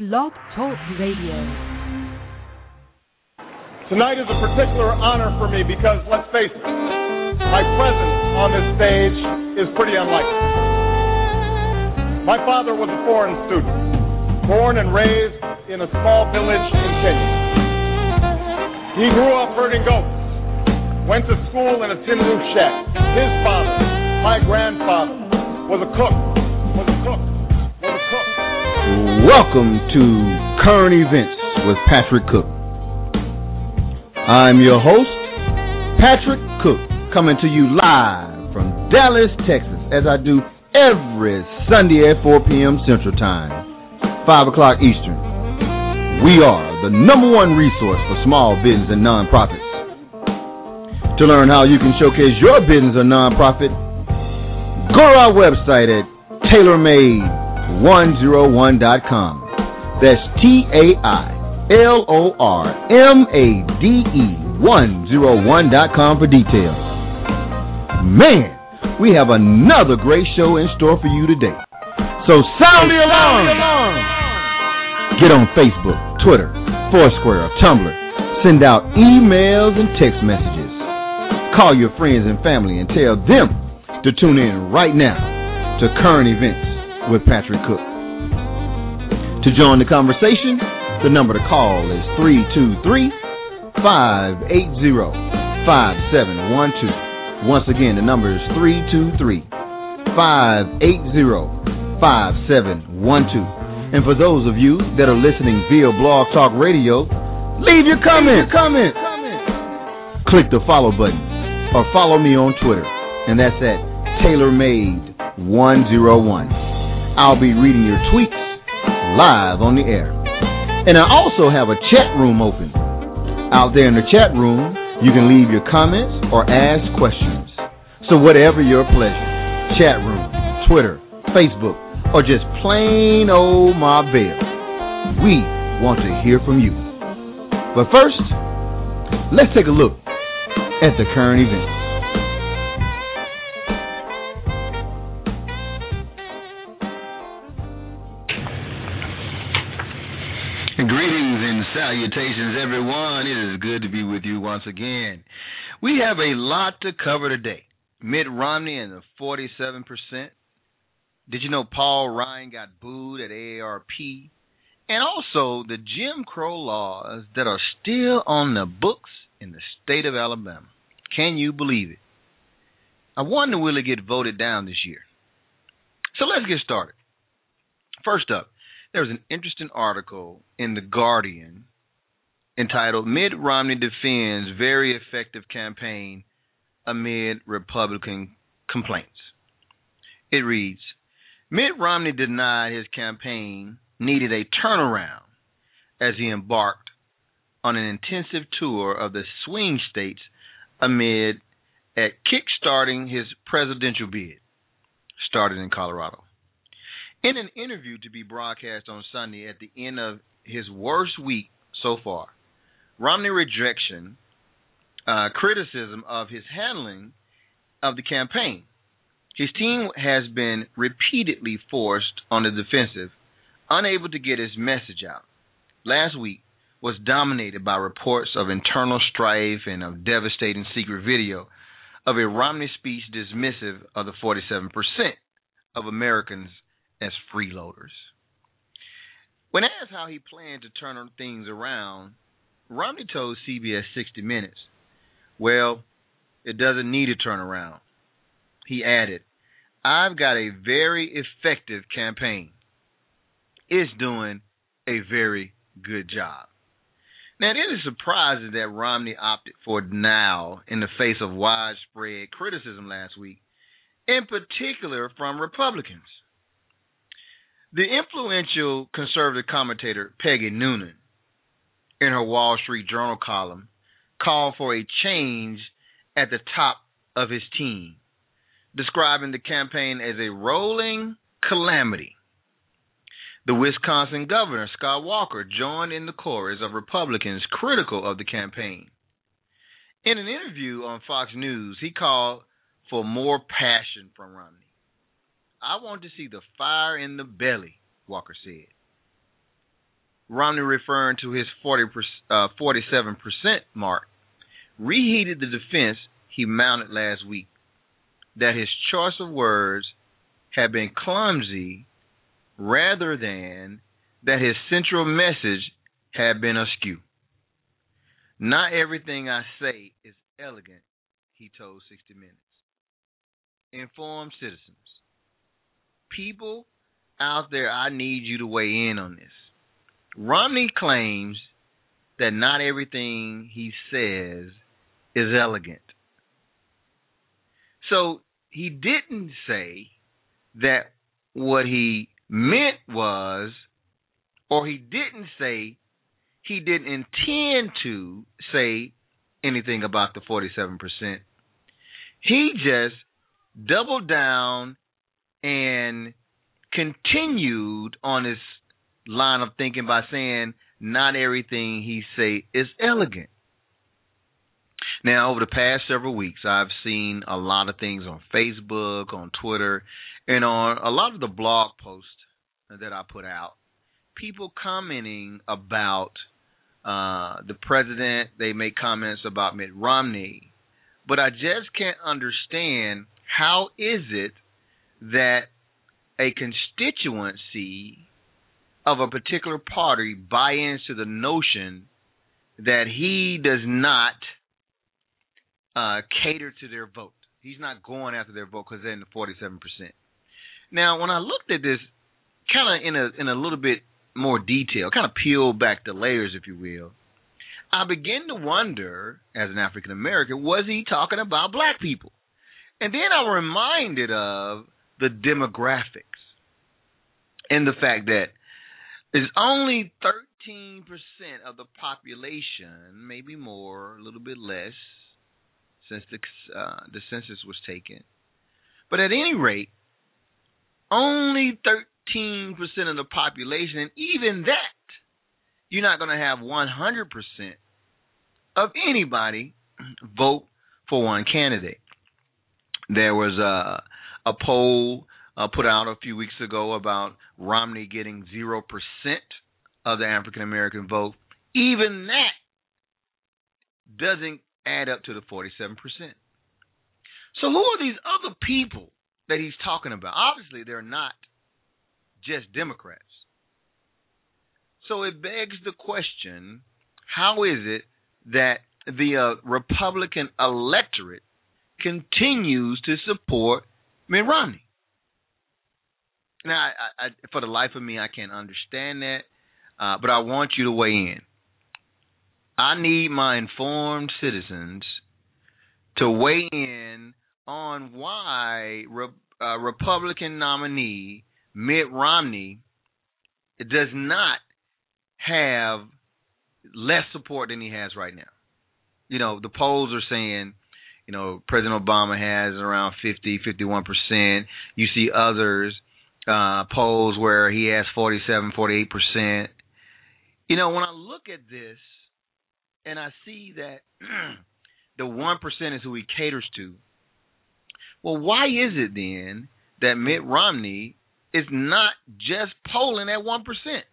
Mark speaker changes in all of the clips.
Speaker 1: Blog Talk Radio.
Speaker 2: Tonight is a particular honor for me because, let's face it, my presence on this stage is pretty unlikely. My father was a foreign student, born and raised in a small village in Kenya. He grew up herding goats, went to school in a tin roof shack. His father, my grandfather, was a cook.
Speaker 3: Welcome to Current Events with Patrick Cook. I'm your host, Patrick Cook, coming to you live from Dallas, Texas, as I do every Sunday at 4 p.m. Central Time, 5 o'clock Eastern. We are the number one resource for small business and nonprofits. To learn how you can showcase your business or nonprofit, go to our website at tailormade101.com. That's TAILORMADE101.com for details. Man, we have another great show in store for you today. So sound the alarm! Get on Facebook, Twitter, Foursquare, Tumblr. Send out emails and text messages. Call your friends and family and tell them to tune in right now to Current Events with Patrick Cook. To join the conversation, the number to call is 323-580-5712. Once again, the number is 323-580-5712. And for those of you that are listening via Blog Talk Radio, leave your comment. Click the follow button or follow me on Twitter, and that's at TailorMade101. I'll be reading your tweets live on the air. And I also have a chat room open. Out there in the chat room, you can leave your comments or ask questions. So whatever your pleasure, chat room, Twitter, Facebook, or just plain old Ma Bell, we want to hear from you. But first, let's take a look at the current events. Greetings and salutations, everyone. It is good to be with you once again. We have a lot to cover today. Mitt Romney and the 47%. Did you know Paul Ryan got booed at AARP? And also the Jim Crow laws that are still on the books in the state of Alabama. Can you believe it? I wonder will it get voted down this year? So let's get started. First up, there was an interesting article in The Guardian entitled Mitt Romney Defends Very Effective Campaign Amid Republican Complaints. It reads, Mitt Romney denied his campaign needed a turnaround as he embarked on an intensive tour of the swing states amid at kickstarting his presidential bid, started in Colorado. In an interview to be broadcast on Sunday at the end of his worst week so far, Romney rejection, criticism of his handling of the campaign. His team has been repeatedly forced on the defensive, unable to get his message out. Last week was dominated by reports of internal strife and of devastating secret video of a Romney speech dismissive of the 47% of Americans as freeloaders. When asked how he planned to turn things around, Romney told CBS 60 Minutes, well, it doesn't need a turnaround. He added, I've got a very effective campaign. It's doing a very good job. Now, it is surprising that Romney opted for denial in the face of widespread criticism last week, in particular from Republicans. The influential conservative commentator Peggy Noonan, in her Wall Street Journal column, called for a change at the top of his team, describing the campaign as a rolling calamity. The Wisconsin governor, Scott Walker, joined in the chorus of Republicans critical of the campaign. In an interview on Fox News, he called for more passion from Romney. I want to see the fire in the belly, Walker said. Romney, referring to his 47% mark, reheated the defense he mounted last week that his choice of words had been clumsy rather than that his central message had been askew. Not everything I say is elegant, he told 60 Minutes. Informed citizens, people out there, I need you to weigh in on this. Romney claims that not everything he says is elegant. So he didn't say that what he meant was, or he didn't say, he didn't intend to say anything about the 47%. He just doubled down and continued on his line of thinking by saying not everything he say is elegant. Now, over the past several weeks, I've seen a lot of things on Facebook, on Twitter, and on a lot of the blog posts that I put out. People commenting about the president. They make comments about Mitt Romney. But I just can't understand, how is it that a constituency of a particular party buy into the notion that he does not cater to their vote. He's not going after their vote because they're in the 47%. Now, when I looked at this kind of in a little bit more detail, kind of peel back the layers, if you will, I begin to wonder, as an African American, was he talking about black people? And then I'm reminded of the demographics and the fact that there's only 13% of the population, maybe more, a little bit less, since the census was taken. But at any rate, only 13% of the population, and even that, you're not going to have 100% of anybody vote for one candidate. There was a poll put out a few weeks ago about Romney getting 0% of the African American vote. Even that doesn't add up to the 47%. So who are these other people that he's talking about? Obviously, they're not just Democrats. So it begs the question, how is it that the Republican electorate continues to support Mitt Romney? Now, I, for the life of me, I can't understand that, but I want you to weigh in. I need my informed citizens to weigh in on why Republican nominee Mitt Romney does not have less support than he has right now. You know, the polls are saying, you know, President Obama has around 51%. You see others polls where he has 48%. You know, when I look at this and I see that the 1% is who he caters to, well, why is it then that Mitt Romney is not just polling at 1%?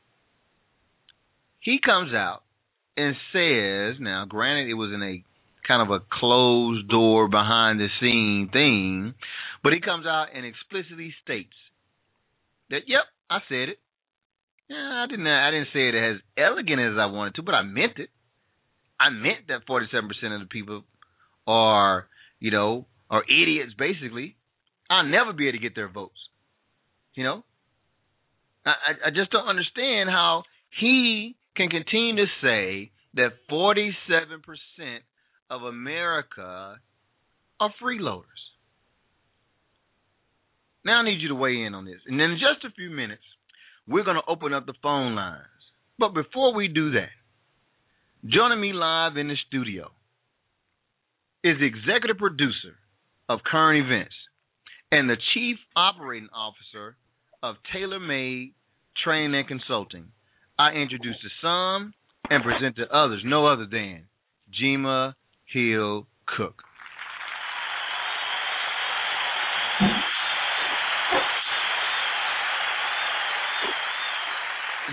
Speaker 3: He comes out and says, now granted it was in a kind of a closed door behind the scene thing, but he comes out and explicitly states that, yep, I said it. Yeah, I didn't say it as elegant as I wanted to, but I meant it. I meant that 47% of the people are idiots, basically. I'll never be able to get their votes. You know? I just don't understand how he can continue to say that 47% of America are freeloaders. Now I need you to weigh in on this. And in just a few minutes, we're going to open up the phone lines. But before we do that, joining me live in the studio is the executive producer of Current Events and the chief operating officer of Tailor Made Training and Consulting. I introduce to some and present to others, no other than Jema Hill Cook.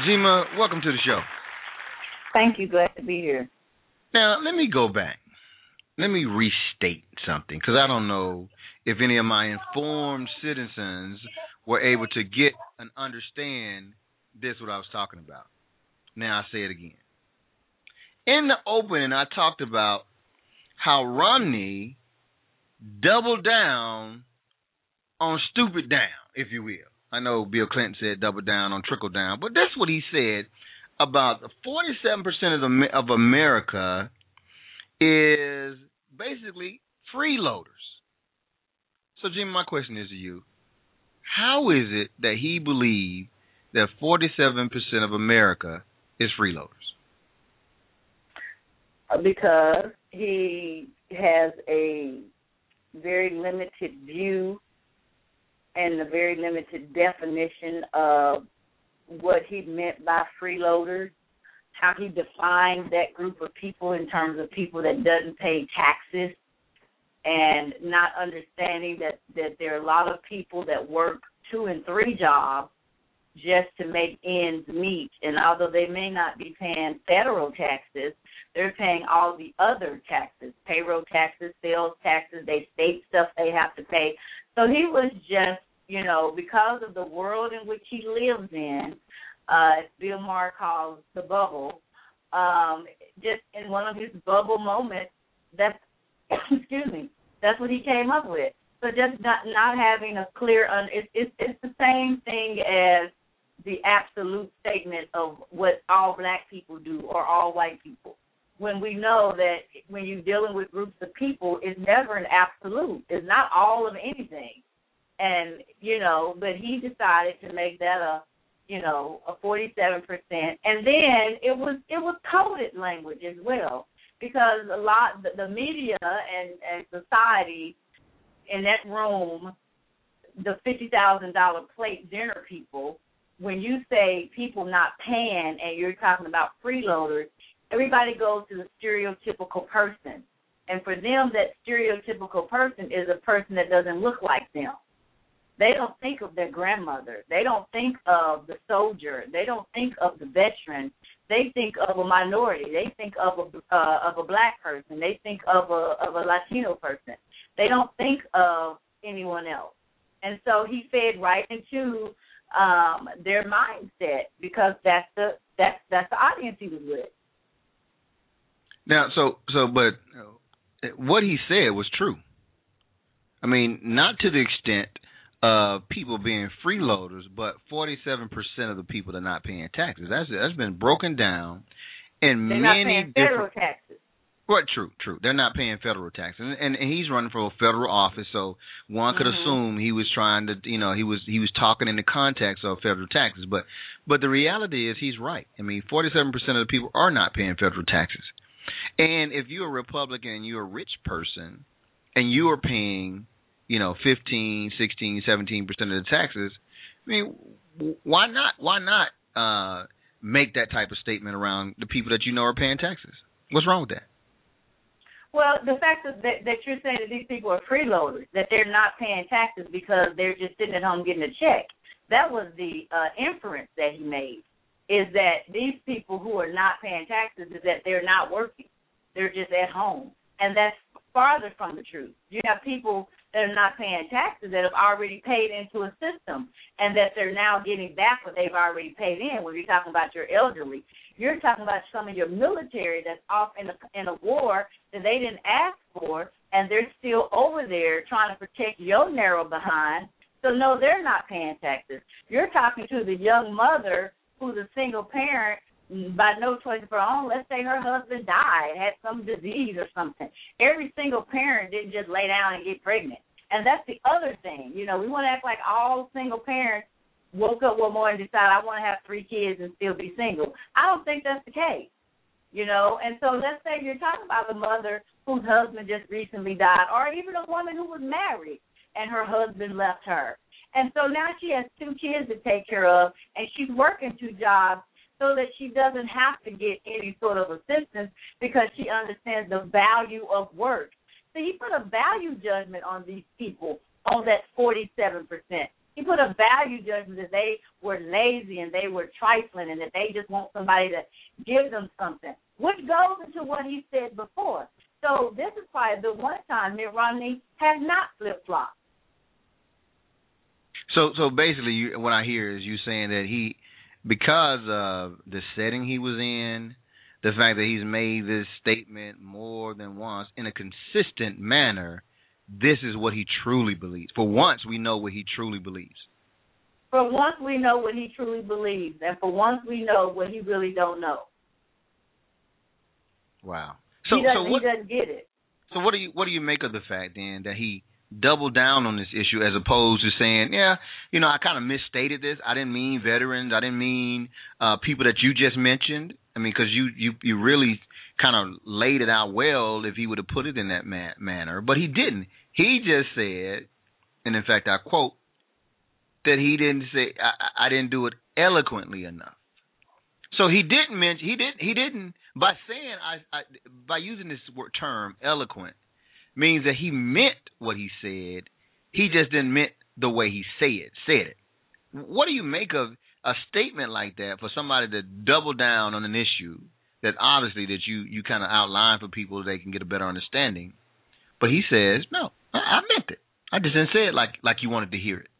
Speaker 3: Jima, welcome to the show.
Speaker 1: Thank you. Glad to be here.
Speaker 3: Now, let me go back. Let me restate something, because I don't know if any of my informed citizens were able to get and understand this, what I was talking about. Now, I'll say it again. In the opening, I talked about how Romney doubled down on stupid down, if you will. I know Bill Clinton said double down on trickle down, but that's what he said about 47% of America is basically freeloaders. So, Jimmy, my question is to you. How is it that he believed that 47% of America is freeloaders?
Speaker 1: Because he has a very limited view and a very limited definition of what he meant by freeloaders, how he defined that group of people in terms of people that doesn't pay taxes, and not understanding that there are a lot of people that work 2 and 3 jobs just to make ends meet. And although they may not be paying federal taxes, they're paying all the other taxes, payroll taxes, sales taxes, they state stuff they have to pay. So he was just, because of the world in which he lives in, Bill Maher calls the bubble, just in one of his bubble moments, that's, that's what he came up with. So just not having a clear, it's the same thing as the absolute statement of what all black people do or all white people. When we know that when you're dealing with groups of people, it's never an absolute. It's not all of anything. And, but he decided to make that a 47%. And then it was coded language as well, because the media and society in that room, the $50,000 plate dinner people, when you say people not paying and you're talking about freeloaders, everybody goes to the stereotypical person. And for them, that stereotypical person is a person that doesn't look like them. They don't think of their grandmother. They don't think of the soldier. They don't think of the veteran. They think of a minority. They think of a black person. They think of a Latino person. They don't think of anyone else. And so he fed right into their mindset, because that's the audience he was with.
Speaker 3: Now, but what he said was true. I mean, not to the extent of people being freeloaders, but 47% of the people are not paying taxes. That's been broken down in
Speaker 1: They're
Speaker 3: many
Speaker 1: not paying federal taxes.
Speaker 3: Right, true. They're not paying federal taxes, and he's running for a federal office, so one could assume he was trying to, he was talking in the context of federal taxes. But the reality is he's right. I mean, 47% of the people are not paying federal taxes, and if you're a Republican and you're a rich person and you are paying, 15, 16, 17% of the taxes, I mean, why not make that type of statement around the people that are paying taxes? What's wrong with that?
Speaker 1: Well, the fact that you're saying that these people are freeloaders, that they're not paying taxes because they're just sitting at home getting a check, that was the inference that he made, is that these people who are not paying taxes is that they're not working. They're just at home. And that's farther from the truth. You have people that are not paying taxes that have already paid into a system, and that they're now getting back what they've already paid in. When you're talking about your elderly, you're talking about some of your military that's off in a war that they didn't ask for, and they're still over there trying to protect your narrow behind. So, no, they're not paying taxes. You're talking to the young mother who's a single parent by no choice of her own. Let's say her husband died, had some disease or something. Every single parent didn't just lay down and get pregnant. And that's the other thing. We want to act like all single parents woke up one morning and decided, I want to have 3 kids and still be single. I don't think that's the case, And so let's say you're talking about a mother whose husband just recently died, or even a woman who was married and her husband left her. And so now she has 2 kids to take care of, and she's working 2 jobs so that she doesn't have to get any sort of assistance, because she understands the value of work. So he put a value judgment on these people, on that 47%. He put a value judgment that they were lazy and they were trifling and that they just want somebody to give them something, which goes into what he said before. So this is probably the one time Mitt Romney has not flip-flopped.
Speaker 3: So basically, what I hear is you saying that he, because of the setting he was in, the fact that he's made this statement more than once in a consistent manner, this is what he truly believes. For once, we know what he truly believes.
Speaker 1: For once, we know what he truly believes, and for once, we know what he really don't know.
Speaker 3: Wow.
Speaker 1: He doesn't get it.
Speaker 3: So what do you make of the fact then that he doubled down on this issue as opposed to saying, yeah, I kind of misstated this. I didn't mean veterans. I didn't mean people that you just mentioned. I mean, because you really kind of laid it out well if he would have put it in that manner. But he didn't. He just said, and in fact, I quote, that he didn't say, I didn't do it eloquently enough. So he didn't mention, he didn't, by saying, by using this term, eloquent, means that he meant what he said. He just didn't mean the way he said it. What do you make of a statement like that for somebody to double down on an issue that obviously that you kind of outline for people so they can get a better understanding? But he says, no, I meant it. I just didn't say it like you wanted to hear it.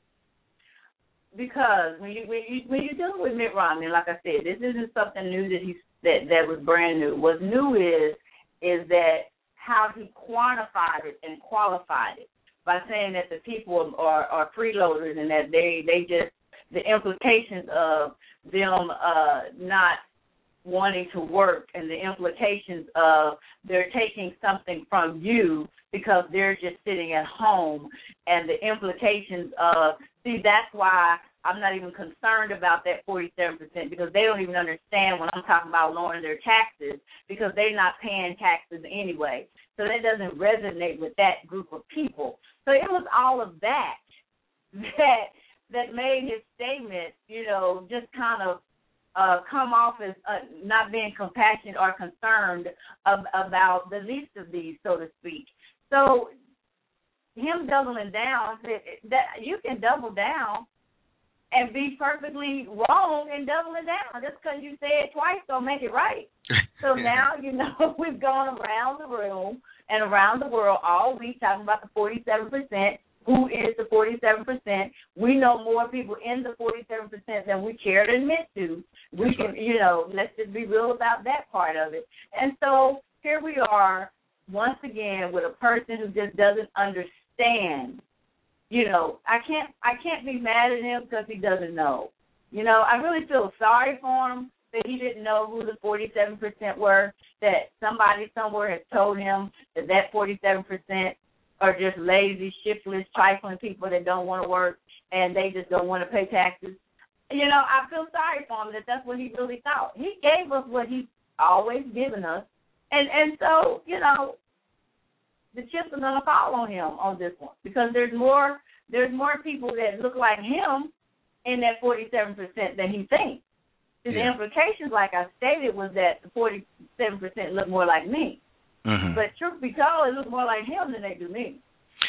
Speaker 1: Because when you're dealing with Mitt Romney, like I said, this isn't something new that was brand new. What's new is that how he quantified it and qualified it by saying that the people are freeloaders and that they just, the implications of them not wanting to work and the implications of they're taking something from you because they're just sitting at home, and the implications of, see, that's why I'm not even concerned about that 47% because they don't even understand when I'm talking about lowering their taxes because they're not paying taxes anyway. So that doesn't resonate with that group of people. So it was all of that made his statement, just kind of come off as not being compassionate or concerned about the least of these, so to speak. So him doubling down, that you can double down and be perfectly wrong in doubling down. Just because you say it twice don't make it right. So now, we've gone around the room and around the world all week talking about the 47%. Who is the 47%? We know more people in the 47% than we care to admit to. We can, let's just be real about that part of it. And so here we are once again with a person who just doesn't understand. I can't be mad at him because he doesn't know. I really feel sorry for him that he didn't know who the 47% were, that somebody somewhere has told him that 47% are just lazy, shiftless, trifling people that don't want to work and they just don't want to pay taxes. I feel sorry for him that that's what he really thought. He gave us what he's always given us. And so, the chips are going to fall on him on this one because there's more people that look like him in that 47% than he thinks. Yeah. The implications, like I stated, was that the 47% look more like me. Mm-hmm. But truth be told, it looks more like him than they do me.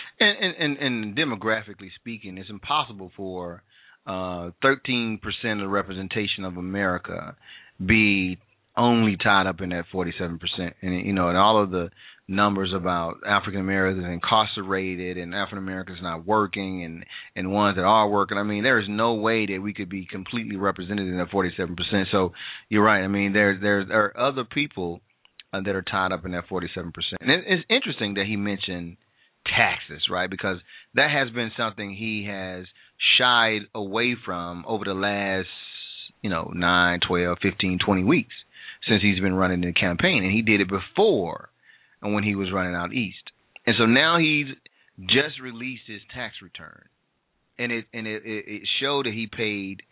Speaker 3: And demographically speaking, it's impossible for 13% of the representation of America be only tied up in that 47%. And all of the numbers about African Americans incarcerated and African Americans not working and ones that are working. I mean, there is no way that we could be completely represented in that 47%. So you're right. I mean, there are other people that are tied up in that 47%. And it's interesting that he mentioned taxes, right? Because that has been something he has shied away from over the last, 9, 12, 15, 20 weeks since he's been running the campaign. And he did it before when he was running out east. And so now he's just released his tax return. And it showed that he paid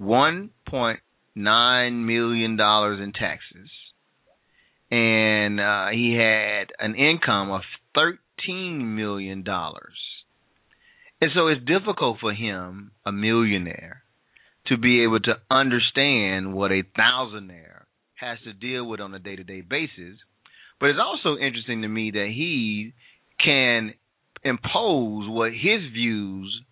Speaker 3: $1.9 million in taxes. And he had an income of $13 million. And so it's difficult for him, a millionaire, to be able to understand what a thousandaire has to deal with on a day-to-day basis. But it's also interesting to me that he can impose what his views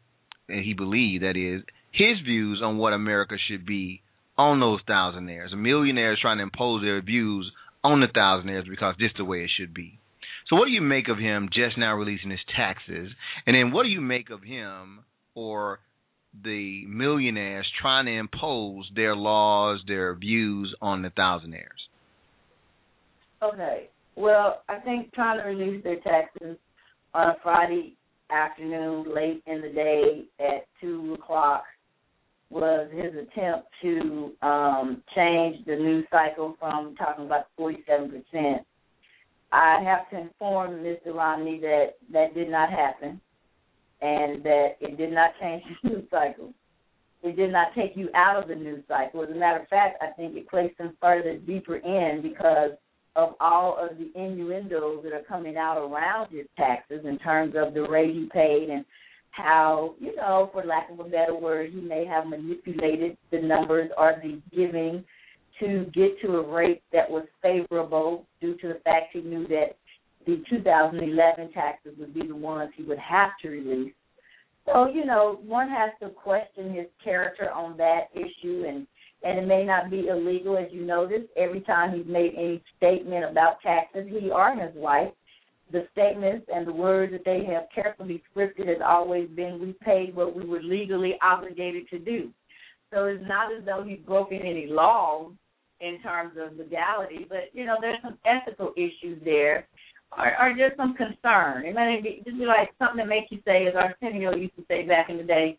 Speaker 3: he believed, that is, his views on what America should be on those thousandaires. Millionaires trying to impose their views on the thousandaires because this is the way it should be. So what do you make of him just now releasing his taxes? And then what do you make of him or the millionaires trying to impose their laws, their views on the thousandaires?
Speaker 1: Okay. Well, I think trying to release their taxes on a Friday afternoon, late in the day at 2 o'clock, was his attempt to change the news cycle from talking about 47%. I have to inform Mr. Romney that that did not happen and that it did not change the news cycle. It did not take you out of the news cycle. As a matter of fact, I think it placed him further deeper in because of all of the innuendos that are coming out around his taxes in terms of the rate he paid and how, you know, for lack of a better word, he may have manipulated the numbers or the giving to get to a rate that was favorable due to the fact he knew that the 2011 taxes would be the ones he would have to release. So, you know, one has to question his character on that issue, and it may not be illegal, as you notice. Every time he's made any statement about taxes, he or his wife, the statements and the words that they have carefully scripted has always been, we paid what we were legally obligated to do. So it's not as though he's broken any laws in terms of legality, but, you know, there's some ethical issues there or just some concern. It may just be like something that makes you say, as Arsenio used to say back in the day,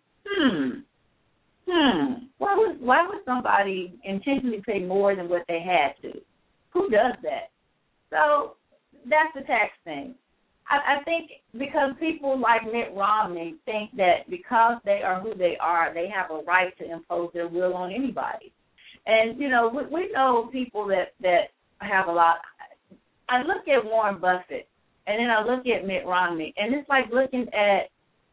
Speaker 1: why would somebody intentionally pay more than what they had to? Who does that? So that's the tax thing. I think because people like Mitt Romney think that because they are who they are, they have a right to impose their will on anybody. And, you know, we know people that have a lot. I look at Warren Buffett, and then I look at Mitt Romney, and it's like looking at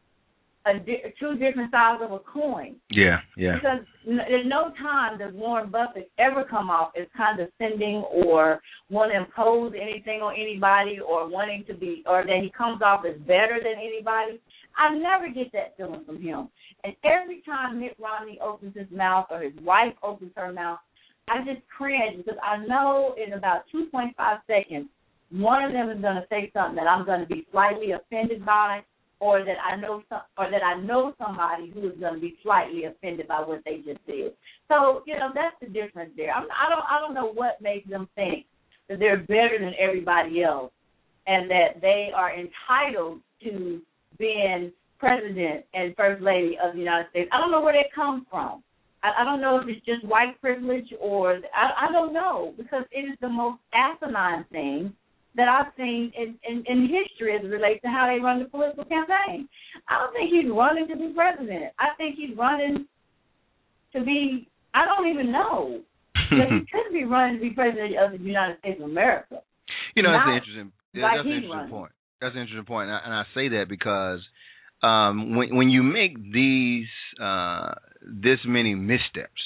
Speaker 1: two different sides of a coin.
Speaker 3: Yeah.
Speaker 1: Because there's no time does Warren Buffett ever come off as condescending or want to impose anything on anybody or wanting to be, or that he comes off as better than anybody. I never get that feeling from him. And every time Mitt Romney opens his mouth or his wife opens her mouth, I just cringe because I know in about 2.5 seconds, one of them is going to say something that I'm going to be slightly offended by, or that I know somebody who is going to be slightly offended by what they just did. So, you know, that's the difference there. I don't know what makes them think that they're better than everybody else and that they are entitled to being president and first lady of the United States. I don't know where that comes from. I don't know if it's just white privilege or I don't know, because it is the most asinine thing that I've seen in history as it relates to how they run the political campaign. I don't think he's running to be president. I think he's running to be, I don't even know. But he could be running to be president of the United States of America.
Speaker 3: You know, that's an interesting point. That's an interesting point, and I say that because when you make these this many missteps,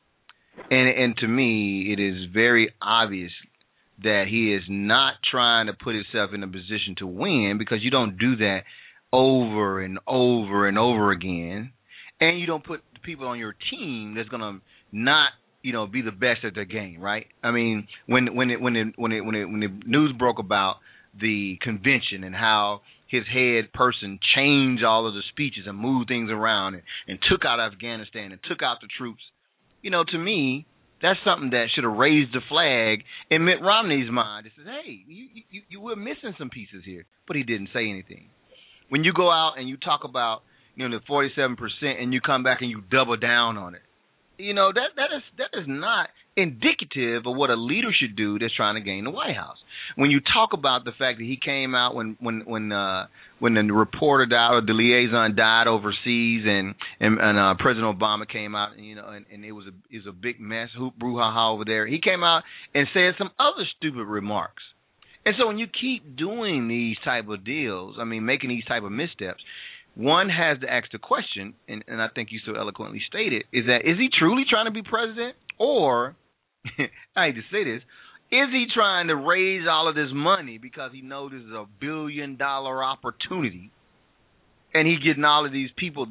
Speaker 3: and to me, it is very obvious that he is not trying to put himself in a position to win, because you don't do that over and over and over again, and you don't put the people on your team that's going to not, you know, be the best at their game, right? I mean, when the news broke about the convention and how his head person changed all of the speeches and moved things around and took out Afghanistan and took out the troops, you know, to me, that's something that should have raised the flag in Mitt Romney's mind. It says, hey, you were missing some pieces here, but he didn't say anything. When you go out and you talk about, you know, the 47% and you come back and you double down on it, you know, that is not indicative of what a leader should do that's trying to gain the White House. When you talk about the fact that he came out when the reporter died or the liaison died overseas and President Obama came out and, you know, and it was a big mess, hoop brouhaha over there. He came out and said some other stupid remarks. And so when you keep doing these type of deals, I mean, making these type of missteps, one has to ask the question, and I think you so eloquently stated, is he truly trying to be president? Or, I hate to say this, is he trying to raise all of this money because he knows this is $1 billion opportunity, and he's getting all of these people to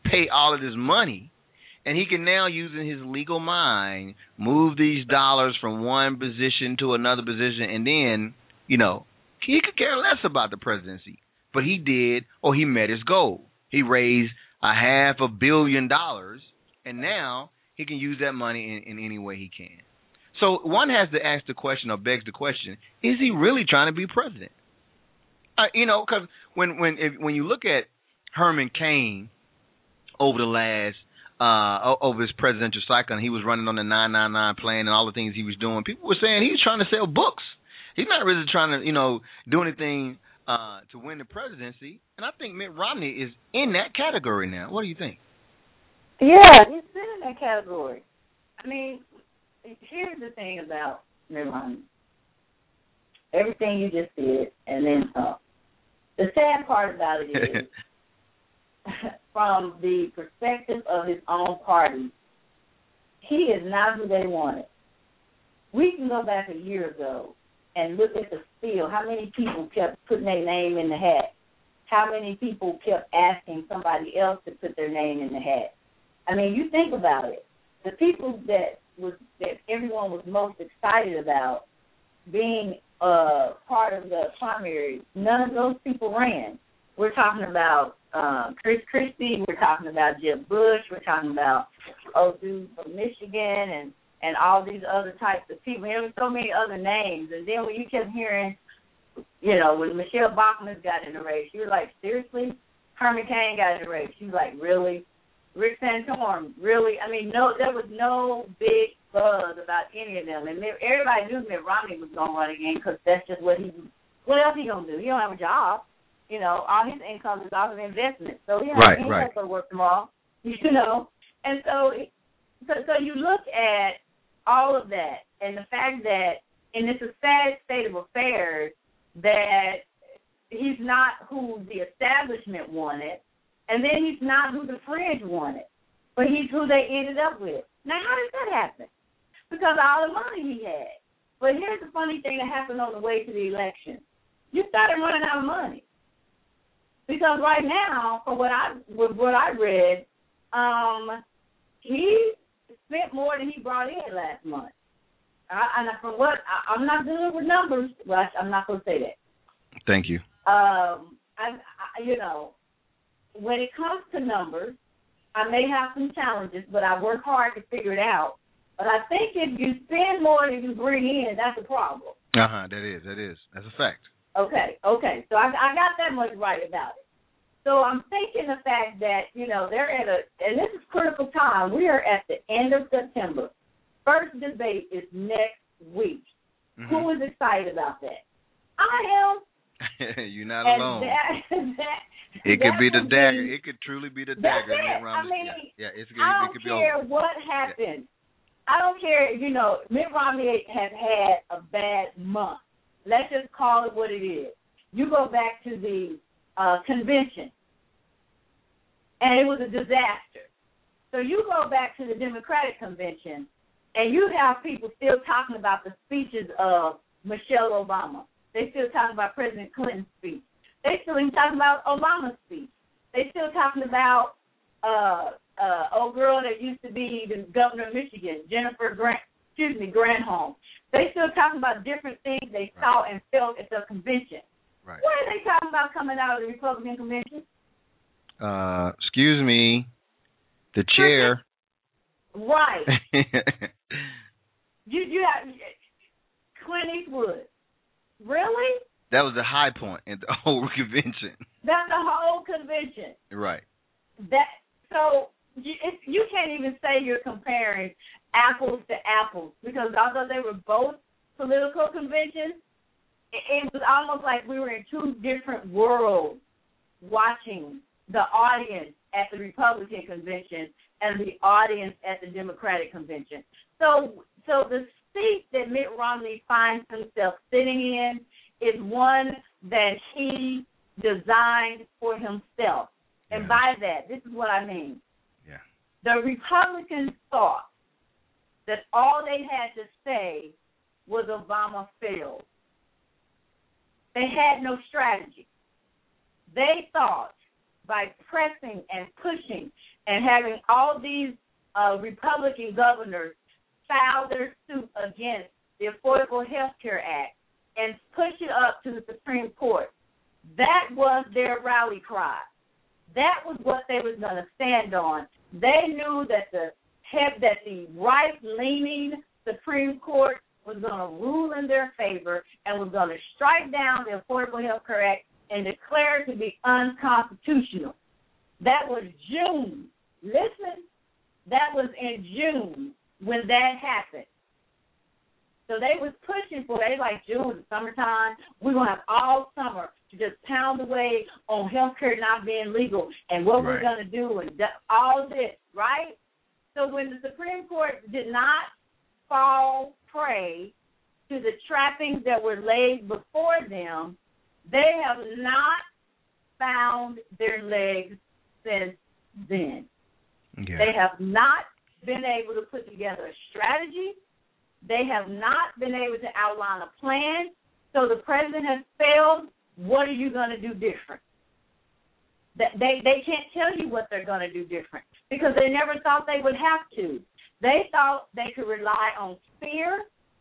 Speaker 3: pay all of this money, and he can now, using his legal mind, move these dollars from one position to another position, and then, he could care less about the presidency. But he did, or he met his goal. He raised $500 million, and now he can use that money in any way he can. So one has to ask the question, or begs the question, is he really trying to be president? Because when you look at Herman Cain over the last over his presidential cycle, and he was running on the 999 plan and all the things he was doing, people were saying he was trying to sell books. He's not really trying to do anything to win the presidency. And I think Mitt Romney is in that category now. What do you think?
Speaker 1: Yeah, he's been in that category. I mean, here's the thing about Mitt Romney. Everything you just did, and then some. The sad part about it is, from the perspective of his own party, he is not who they wanted. We can go back a year ago and look at the field. How many people kept putting their name in the hat? How many people kept asking somebody else to put their name in the hat? I mean, you think about it. The people that everyone was most excited about being part of the primary, none of those people ran. We're talking about Chris Christie. We're talking about Jeb Bush. We're talking about dude from Michigan and all these other types of people. There were so many other names. And then when you kept hearing, when Michelle Bachmann got in the race, you were like, seriously? Herman Cain got in the race. You were like, really? Rick Santorum, really? I mean, no, there was no big buzz about any of them. And everybody knew Mitt Romney was going to run again because that's just what else he going to do? He don't have a job. All his income is off of investment. So he has to go to work tomorrow, And so you look at all of that and the fact that, and it's a sad state of affairs that he's not who the establishment wanted, and then he's not who the fringe wanted, but he's who they ended up with. Now, how did that happen? Because of all the money he had. But here's the funny thing that happened on the way to the election. You started running out of money. Because right now, from what I read, he spent more than he brought in last month. And I'm not good with numbers, but I'm not going to say that.
Speaker 3: Thank you. When it comes to numbers, I may have some challenges, but I work hard to figure it out. But I think if you spend more than you bring in, that's a problem. That is. That's a fact.
Speaker 1: Okay. So I got that much right about it. So I'm thinking the fact that, they're and this is critical time. We are at the end of September. First debate is next week. Mm-hmm. Who is excited about that? I am.
Speaker 3: You're not alone. It could be the dagger. It could truly be the dagger.
Speaker 1: I mean, it could be over. What happened. Yeah. I don't care. Mitt Romney has had a bad month. Let's just call it what it is. You go back to the convention, and it was a disaster. So you go back to the Democratic convention, and you have people still talking about the speeches of Michelle Obama. They still talking about President Clinton's speech. They still even talking about Obama's speech. They still talking about old girl that used to be the governor of Michigan, Jennifer Granholm. They still talking about different things they saw and felt at the convention.
Speaker 3: Right.
Speaker 1: What are they talking about coming out of the Republican convention?
Speaker 3: Excuse me, the chair.
Speaker 1: Right. you have Clint Eastwood. Really?
Speaker 3: That was the high point in the whole convention.
Speaker 1: That's the whole convention.
Speaker 3: Right.
Speaker 1: So you can't even say you're comparing apples to apples because although they were both political conventions, it was almost like we were in two different worlds watching the audience at the Republican convention and the audience at the Democratic convention. So the seat that Mitt Romney finds himself sitting in is one that he designed for himself. And by that, this is what I mean.
Speaker 3: Yeah.
Speaker 1: The Republicans thought that all they had to say was Obama failed. They had no strategy. They thought by pressing and pushing and having all these Republican governors file their suit against the Affordable Health Care Act and push it up to the Supreme Court. That was their rally cry. That was what they was going to stand on. They knew that the right-leaning Supreme Court was going to rule in their favor and was going to strike down the Affordable Health Care Act and declare it to be unconstitutional. That was June. Listen, that was in June when that happened. So they was pushing for it. They like, June, summertime, we're going to have all summer to just pound away on health care not being legal and what we're going to do and all this, right? So when the Supreme Court did not fall prey to the trappings that were laid before them, they have not found their legs since then. Yeah. They have not been able to put together a strategy. They have not been able to outline a plan. So the president has failed. What are you going to do different? They can't tell you what they're going to do different because they never thought they would have to. They thought they could rely on fear,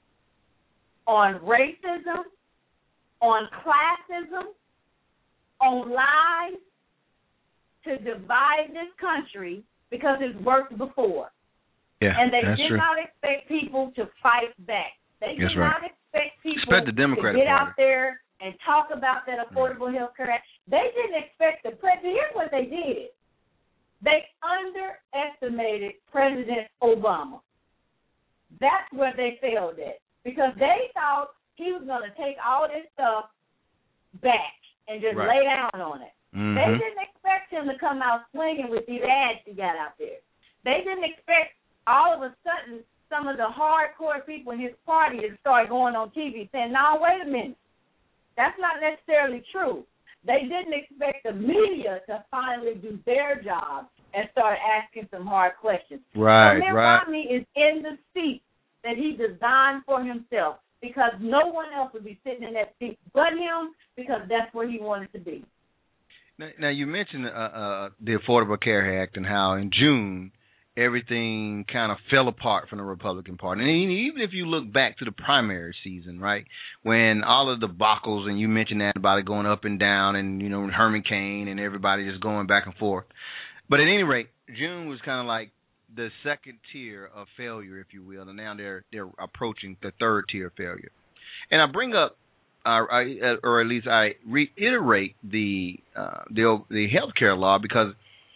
Speaker 1: on racism, on classism, on lies to divide this country because it's worked before.
Speaker 3: Yeah,
Speaker 1: and they did not expect people to fight back. They did not expect people
Speaker 3: the Democratic
Speaker 1: to get
Speaker 3: Party
Speaker 1: out there and talk about that Affordable Health Care Act. They didn't expect the president. Here's what they did. They underestimated President Obama. That's where they failed at because they thought he was going to take all this stuff back and just lay down on it. Mm-hmm. They didn't expect him to come out swinging with these ads he got out there. They didn't expect all of a sudden some of the hardcore people in his party to start going on TV saying, no, wait a minute. That's not necessarily true. They didn't expect the media to finally do their job and start asking some hard questions.
Speaker 3: Right,
Speaker 1: so Mitt Romney is in the seat that he designed for himself because no one else would be sitting in that seat but him because that's where he wanted to be.
Speaker 3: Now you mentioned the Affordable Care Act and how in June everything kind of fell apart from the Republican Party. And even if you look back to the primary season, right, when all of the debacles, and you mentioned that about it going up and down and, you know, Herman Cain and everybody just going back and forth. But at any rate, June was kind of like the second tier of failure, if you will, and now they're approaching the third tier of failure. And I bring up, or at least I reiterate the healthcare law because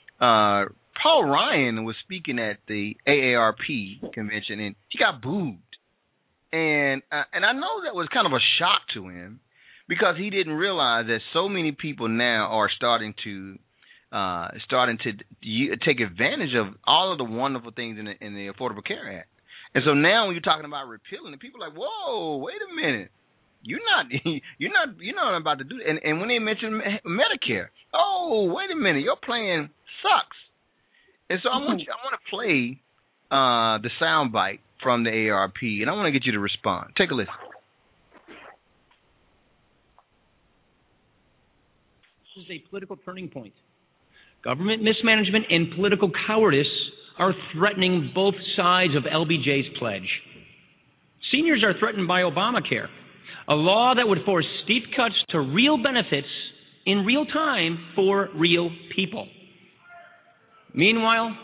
Speaker 3: Paul Ryan was speaking at the AARP convention and he got booed, and I know that was kind of a shock to him because he didn't realize that so many people now are starting to take advantage of all of the wonderful things in the Affordable Care Act. And so now when you're talking about repealing it, people are like, whoa, wait a minute. You're not about to do that. And when they mention Medicare, oh, wait a minute, your plan sucks. And so I want to play the soundbite from the AARP, and I want to get you to respond. Take a listen.
Speaker 4: This is a political turning point. Government mismanagement and political cowardice are threatening both sides of LBJ's pledge. Seniors are threatened by Obamacare, a law that would force steep cuts to real benefits in real time for real people. Meanwhile,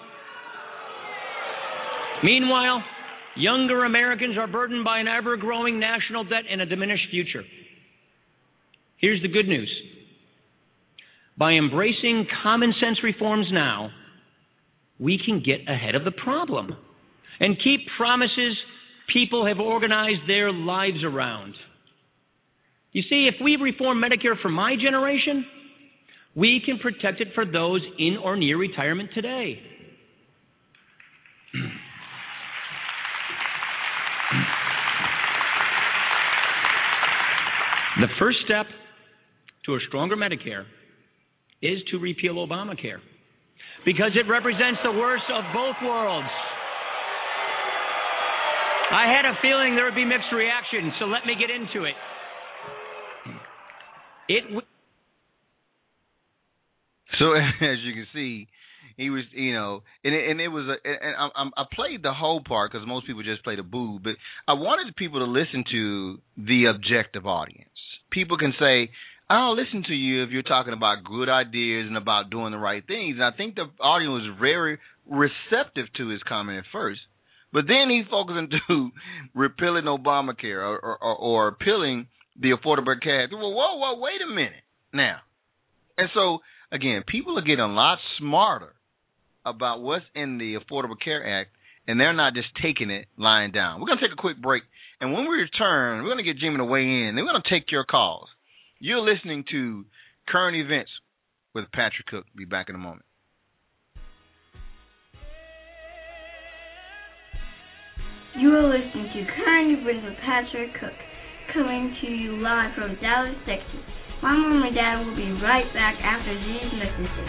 Speaker 4: younger Americans are burdened by an ever-growing national debt and a diminished future. Here's the good news. By embracing common sense reforms now, we can get ahead of the problem and keep promises people have organized their lives around. You see, if we reform Medicare for my generation, we can protect it for those in or near retirement today. The first step to a stronger Medicare is to repeal Obamacare because it represents the worst of both worlds. I had a feeling there would be mixed reactions, so let me get into it.
Speaker 3: So as you can see, he was, and it was, I played the whole part because most people just play the boo, but I wanted people to listen to the objective audience. People can say, I'll listen to you if you're talking about good ideas and about doing the right things. And I think the audience was very receptive to his comment at first. But then he focused into repealing Obamacare or repealing the Affordable Care Act. Well, whoa, wait a minute now. And so, again, people are getting a lot smarter about what's in the Affordable Care Act, and they're not just taking it lying down. We're going to take a quick break. And when we return, we're going to get Jimmy to weigh in. Then we're going to take your calls. You're listening to Current Events with Patrick Cook. Be back in a moment.
Speaker 5: You are listening to Current Events with Patrick Cook, coming to you live from Dallas, Texas. My mom and dad will be right back after these messages.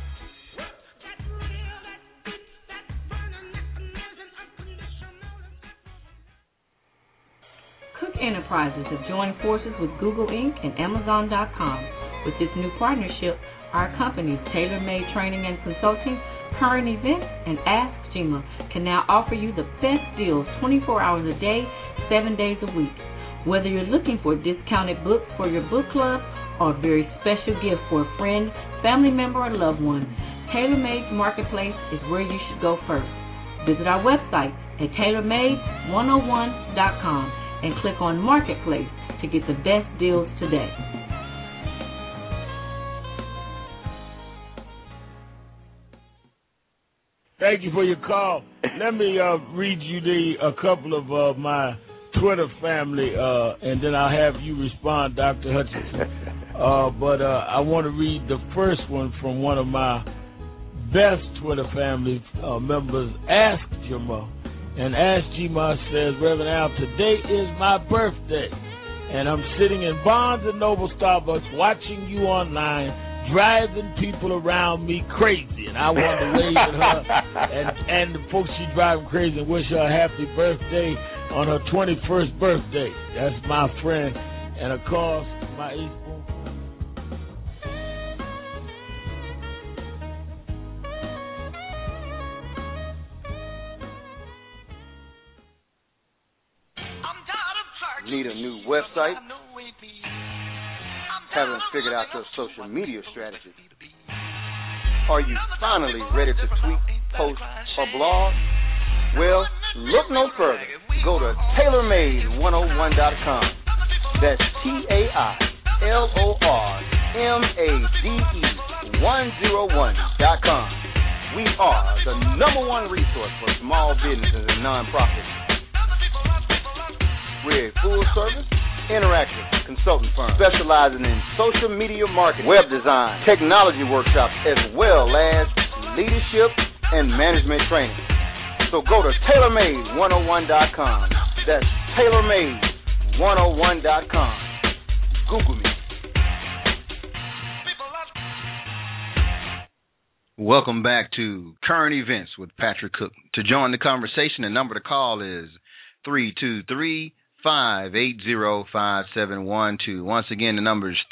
Speaker 6: Cook Enterprises have joined forces with Google Inc. and Amazon.com. With this new partnership, our companies, Tailor Made Training and Consulting, Current Events, and Ask Jima, can now offer you the best deals 24 hours a day, 7 days a week. Whether you're looking for a discounted book for your book club or a very special gift for a friend, family member, or loved one, Tailor Made Marketplace is where you should go first. Visit our website at tailormade101.com and click on Marketplace to get the best deals today.
Speaker 7: Thank you for your call. Let me read you a couple of my Twitter family, and then I'll have you respond, Dr. Hutchinson. But I want to read the first one from one of my best Twitter family members, Ask Jima. And Ask Jima says, Reverend Al, today is my birthday, and I'm sitting in Barnes & Noble Starbucks watching you online, driving people around me crazy. And I want to wave at her and the folks she driving crazy and wish her a happy birthday on her 21st birthday. That's my friend. And, of course, my eighth.
Speaker 3: Need a new website? Haven't figured out your social media strategy? Are you finally ready to tweet, post, or blog? Well, look no further. Go to TailorMade101.com. That's TailorMade101.com. We are the #1 resource for small businesses and nonprofits. We're a full-service, interactive consulting firm specializing in social media marketing, web design, technology workshops, as well as leadership and management training. So go to TailorMade101.com. That's TailorMade101.com. Google me. Welcome back to Current Events with Patrick Cook. To join the conversation, the number to call is 323-580-5712. Once again, the number is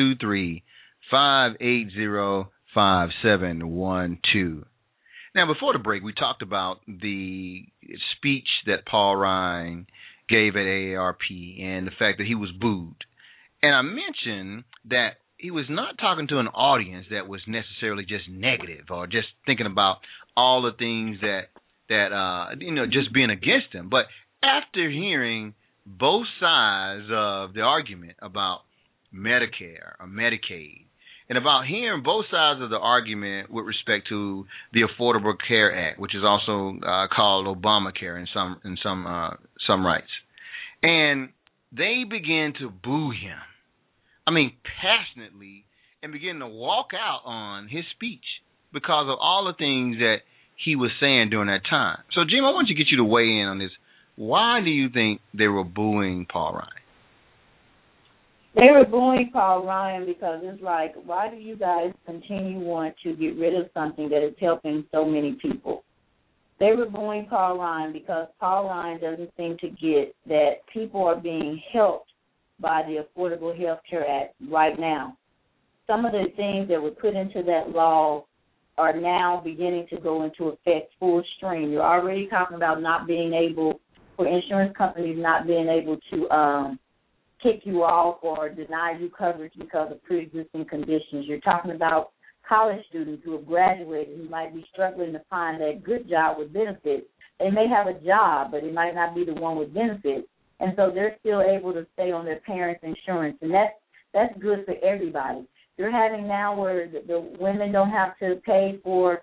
Speaker 3: 323-580-5712. Now, before the break, we talked about the speech that Paul Ryan gave at AARP and the fact that he was booed. And I mentioned that he was not talking to an audience that was necessarily just negative or just thinking about all the things that just being against him. But after hearing both sides of the argument about Medicare or Medicaid, and about hearing both sides of the argument with respect to the Affordable Care Act, which is also called Obamacare in some rights, and they began to boo him. I mean, passionately, and begin to walk out on his speech because of all the things that he was saying during that time. So, Jim, I want to get you to weigh in on this. Why do you think they were booing Paul Ryan?
Speaker 1: They were booing Paul Ryan because it's like, why do you guys continue want to get rid of something that is helping so many people? They were booing Paul Ryan because Paul Ryan doesn't seem to get that people are being helped by the Affordable Health Care Act right now. some of the things that were put into that law are now beginning to go into effect full stream. You're already talking about not being able, for insurance companies not being able to kick you off or deny you coverage because of pre-existing conditions. You're talking about college students who have graduated who might be struggling to find that good job with benefits. They may have a job, but it might not be the one with benefits. And so they're still able to stay on their parents' insurance, and that's good for everybody. You're having now where the women don't have to pay for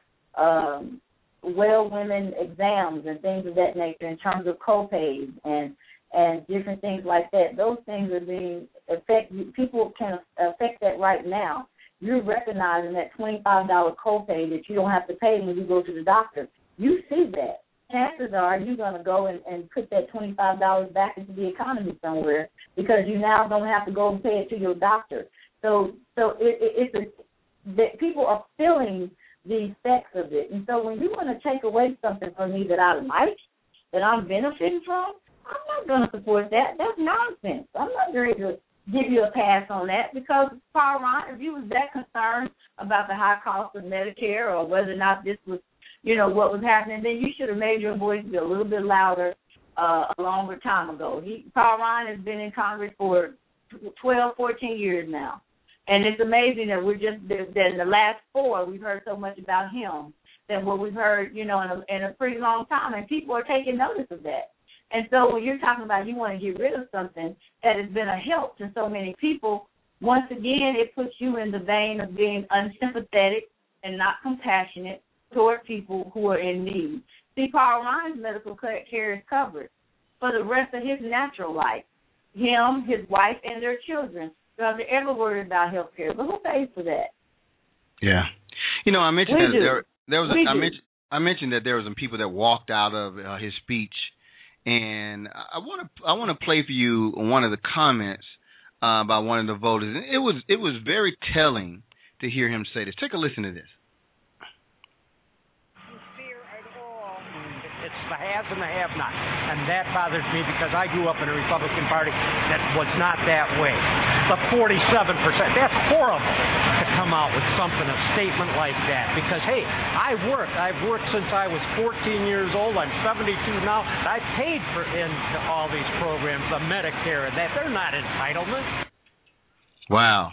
Speaker 1: women exams and things of that nature in terms of co-pays and different things like that. Those things are being affected. People can affect that right now. You're recognizing that $25 copay that you don't have to pay when you go to the doctor. You see that. Chances are you're going to go and put that $25 back into the economy somewhere because you now don't have to go and pay it to your doctor. So that people are feeling the effects of it. And so when you want to take away something from me that I like, that I'm benefiting from, I'm not going to support that. That's nonsense. I'm not going to give you a pass on that because, Paul Ryan, if you was that concerned about the high cost of Medicare or whether or not this was, what was happening, then you should have made your voice be a little bit louder a longer time ago. Paul Ryan has been in Congress for 12, 14 years now. And it's amazing that that in the last 4 we've heard so much about him than what we've heard, in a pretty long time. And people are taking notice of that. And so when you're talking about you want to get rid of something that has been a help to so many people, once again, it puts you in the vein of being unsympathetic and not compassionate toward people who are in need. See, Paul Ryan's medical care is covered for the rest of his natural life. Him, his wife, and their children. Don't ever worry about health care. But who pays for that?
Speaker 3: Yeah. I mentioned that I mentioned that there were some people that walked out of his speech. And I want to play for you one of the comments by one of the voters. It was very telling to hear him say this. Take a listen to this.
Speaker 8: Fear at all. It's the haves and the have-nots, and that bothers me because I grew up in a Republican Party that was not that way. The 47%, that's horrible to come out with something, a statement like that. Because, hey, I've worked since I was 14 years old. I'm 72 now. I paid into all these programs, the Medicare and that. They're not entitlements.
Speaker 3: Wow.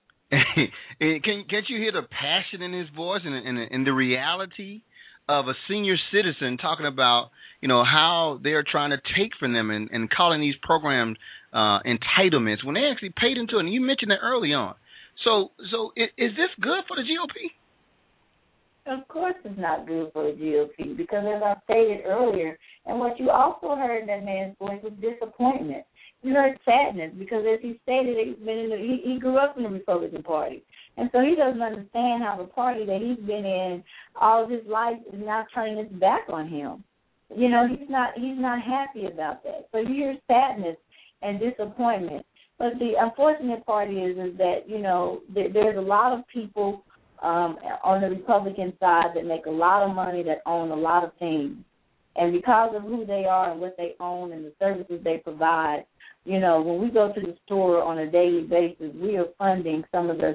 Speaker 3: Can't you hear the passion in his voice and the reality of a senior citizen talking about, how they're trying to take from them and calling these programs entitlements when they actually paid into it. And you mentioned that early on. So is this good for the GOP?
Speaker 1: Of course it's not good for the GOP because, as I stated earlier, and what you also heard in that man's voice was disappointment. You heard sadness because, as he stated, he grew up in the Republican Party. And so he doesn't understand how the party that he's been in all of his life is now turning its back on him. He's not happy about that. So you hear sadness and disappointment. But the unfortunate part is that, there's a lot of people on the Republican side that make a lot of money, that own a lot of things. And because of who they are and what they own and the services they provide, when we go to the store on a daily basis, we are funding some of the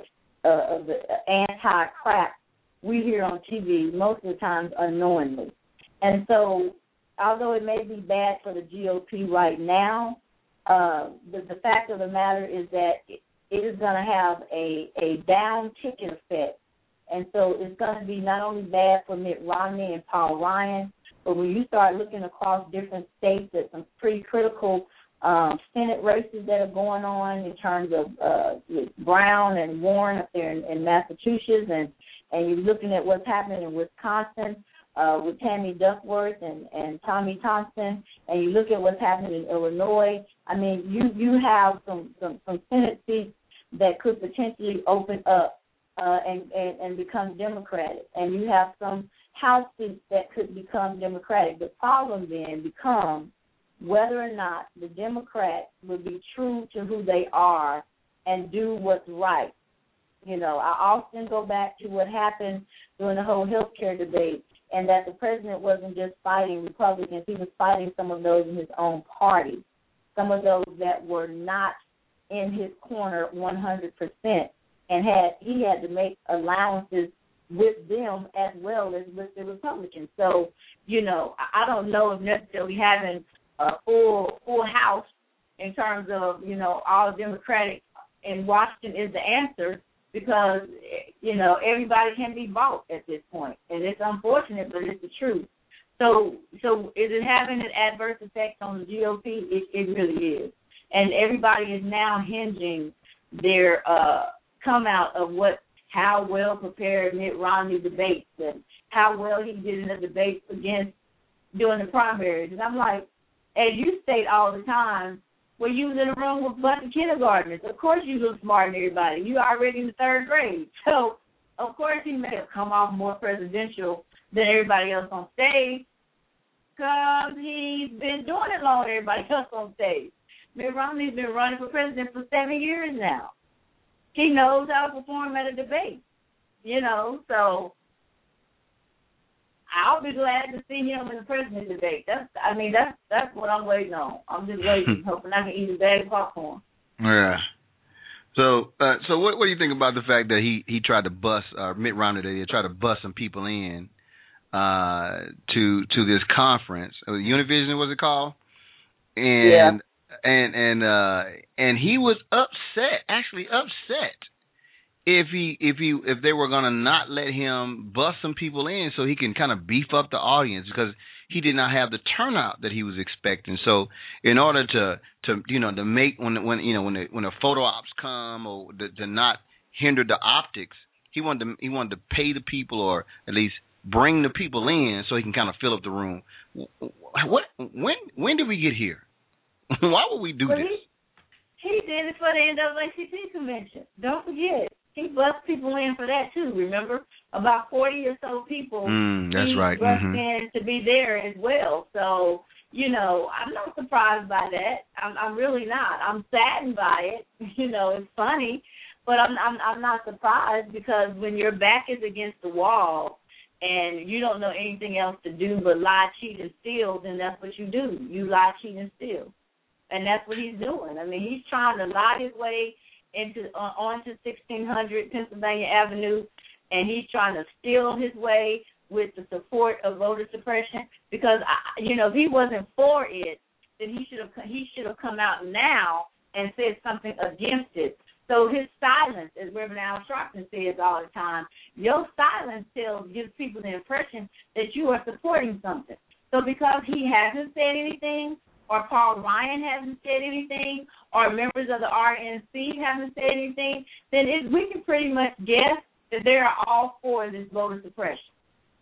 Speaker 1: anti-crap we hear on TV most of the times unknowingly. And so although it may be bad for the GOP right now, the fact of the matter is that it is going to have a down-ticket effect. And so it's going to be not only bad for Mitt Romney and Paul Ryan, but when you start looking across different states at some pretty critical Senate races that are going on in terms of Brown and Warren up there in Massachusetts, and you're looking at what's happening in Wisconsin with Tammy Duckworth and Tommy Thompson, and you look at what's happening in Illinois. I mean, you have some Senate seats that could potentially open up and become Democratic, and you have some House seats that could become Democratic. The problem then becomes whether or not the Democrats will be true to who they are and do what's right. I often go back to what happened during the whole health care debate, and that the president wasn't just fighting Republicans, he was fighting some of those in his own party, some of those that were not in his corner 100%. and he had to make allowances with them as well as with the Republicans. So, I don't know if necessarily having a full house in terms of, all Democratic in Washington is the answer, because, everybody can be bought at this point. And it's unfortunate, but it's the truth. So is it having an adverse effect on the GOP? It really is. And everybody is now hinging their come out of how well prepared Mitt Romney debates and how well he did in the debates against during the primaries. And I'm like, as you state all the time, well, you was in a room with a bunch of kindergartners. Of course you look smarter than everybody. You already in the third grade. So, of course, he may have come off more presidential than everybody else on stage because he's been doing it longer than everybody else on stage. Mitt Romney's been running for president for 7 years now. He knows how to perform at a debate, so I'll be glad to see him in the president debate. That's what I'm waiting on. I'm just waiting, hoping I can eat a bag of popcorn.
Speaker 3: Yeah. So what do you think about the fact that he tried to bust Mitt Romney? That he tried to bust some people in to this conference, Univision, was it called? And he was actually upset if they were gonna not let him bust some people in so he can kind of beef up the audience, because he did not have the turnout that he was expecting. So in order to make when the photo ops come, or to not hinder the optics, he wanted to pay the people, or at least bring the people in so he can kind of fill up the room. When did we get here? Why would we do this?
Speaker 1: He did it for the NAACP convention. Don't forget. He bussed people in for that, too, remember? About 40 or so people
Speaker 3: that's right.
Speaker 1: bussed in to be there as well. So, I'm not surprised by that. I'm really not. I'm saddened by it. It's funny. But I'm not surprised, because when your back is against the wall and you don't know anything else to do but lie, cheat, and steal, then that's what you do. You lie, cheat, and steal. And that's what he's doing. I mean, he's trying to lie his way onto 1600 Pennsylvania Avenue, and he's trying to steal his way with the support of voter suppression. Because if he wasn't for it, then he should have come out now and said something against it. So his silence, as Reverend Al Sharpton says all the time, your silence gives people the impression that you are supporting something. So because he hasn't said anything, or Paul Ryan hasn't said anything, or members of the RNC haven't said anything, then we can pretty much guess that they are all for this voter suppression.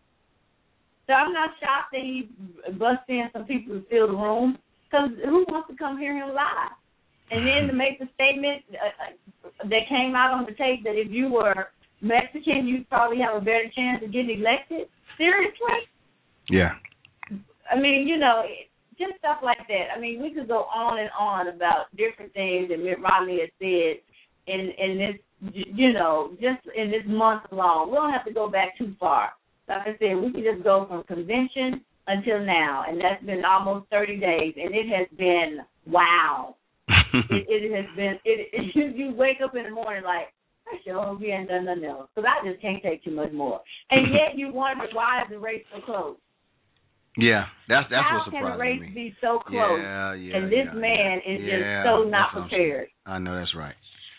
Speaker 1: So I'm not shocked that he busted in some people to fill the room, because who wants to come hear him lie? And then to make the statement that came out on the tape that if you were Mexican, you'd probably have a better chance of getting elected. Seriously?
Speaker 3: Yeah.
Speaker 1: I mean, just stuff like that. I mean, we could go on and on about different things that Mitt Romney has said in this, just in this month alone. We don't have to go back too far. Like I said, we can just go from convention until now, and that's been almost 30 days, and it has been wow. it has been. You wake up in the morning like, I sure hope he ain't done nothing else, because I just can't take too much more. And yet you wonder, why is the race so close?
Speaker 3: Yeah, that's what's surprising me.
Speaker 1: How can the race be so close?
Speaker 3: Yeah,
Speaker 1: and this man is just so not prepared.
Speaker 3: I know, that's right.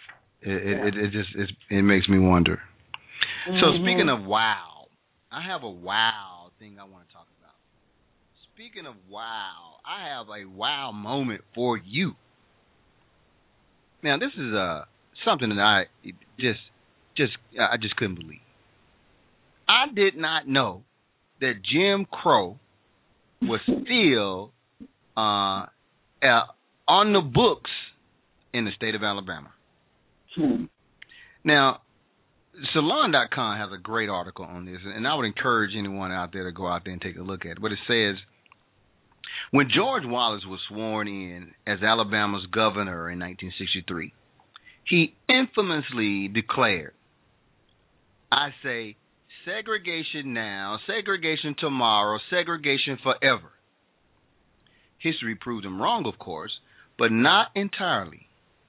Speaker 3: It makes me wonder. So speaking of wow, I have a wow thing I want to talk about. Speaking of wow, I have a wow moment for you. Now, this is something that I just couldn't believe. I did not know that Jim Crow was still on the books in the state of Alabama. Now, Salon.com has a great article on this, and I would encourage anyone out there to go out there and take a look at it. But it says, when George Wallace was sworn in as Alabama's governor in 1963, he infamously declared, I say, segregation now, segregation tomorrow, segregation forever. History proved him wrong, of course, but not entirely.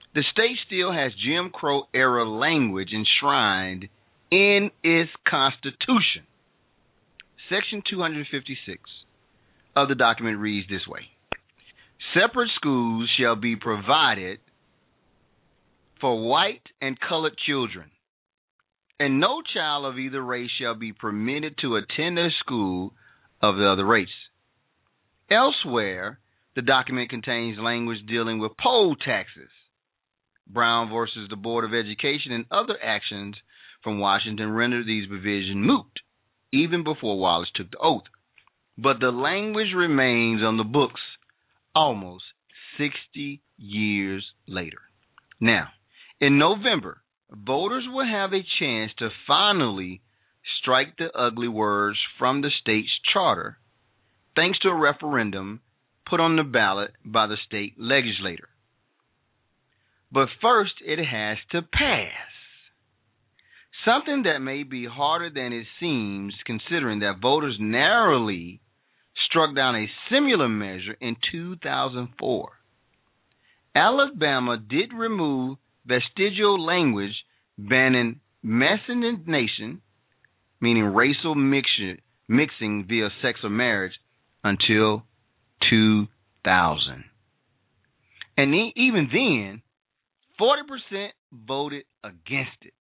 Speaker 3: the state still has Jim Crow era language enshrined in its constitution. Section 256 of the document reads this way: separate schools shall be provided for white and colored children, and no child of either race shall be permitted to attend a school of the other race. Elsewhere, the document contains language dealing with poll taxes, Brown versus the Board of Education, and other actions from Washington rendered these provisions moot, even before Wallace took the oath. But the language remains on the books almost 60 years later. Now, in November, voters will have a chance to finally strike the ugly words from the state's charter, thanks to a referendum put on the ballot by the state legislature. But first, it has to pass. Something that may be harder than it seems, considering that voters narrowly struck down a similar measure in 2004. Alabama did remove vestigial language banning miscegenation, meaning racial mixing via sex or marriage, until 2000. And even then, 40% voted against it.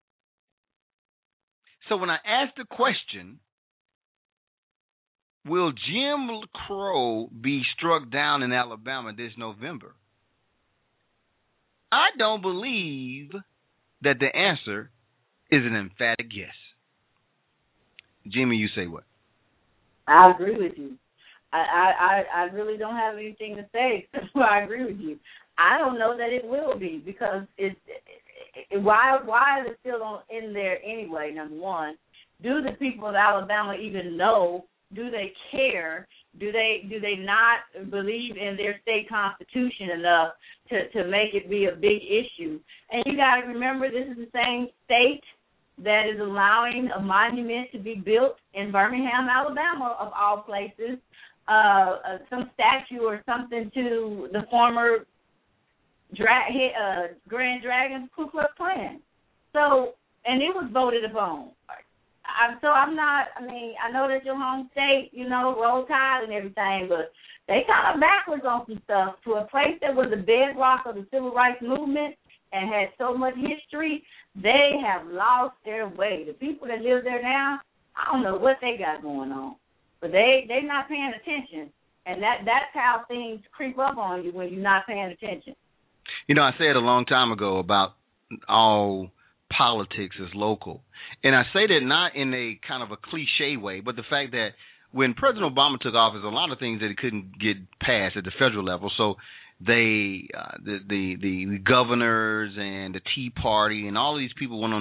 Speaker 3: So when I asked the question, will Jim Crow be struck down in Alabama this November? I don't believe that the answer is an emphatic yes. Jimmy, you say what?
Speaker 1: I agree with you. I really don't have anything to say except I agree with you. I don't know that it will be, because why is it still in there anyway, number one? Do the people of Alabama even know? Do they care? Do they not believe in their state constitution enough to make it be a big issue? And you got to remember, this is the same state that is allowing a monument to be built in Birmingham, Alabama, of all places, some statue or something to the former Grand Dragon Ku Klux Klan. So, and it was voted upon. I know that's your home state, Roll Tide and everything, but they kind of backwards on some stuff to a place that was the bedrock of the civil rights movement and had so much history. They have lost their way. The people that live there now, I don't know what they got going on, but they're not paying attention, and that's how things creep up on you when you're not paying attention.
Speaker 3: I said a long time ago about all politics is local. And I say that not in a kind of a cliche way, but the fact that when President Obama took office, a lot of things that he couldn't get passed at the federal level. So they, the governors and the Tea Party and all of these people went on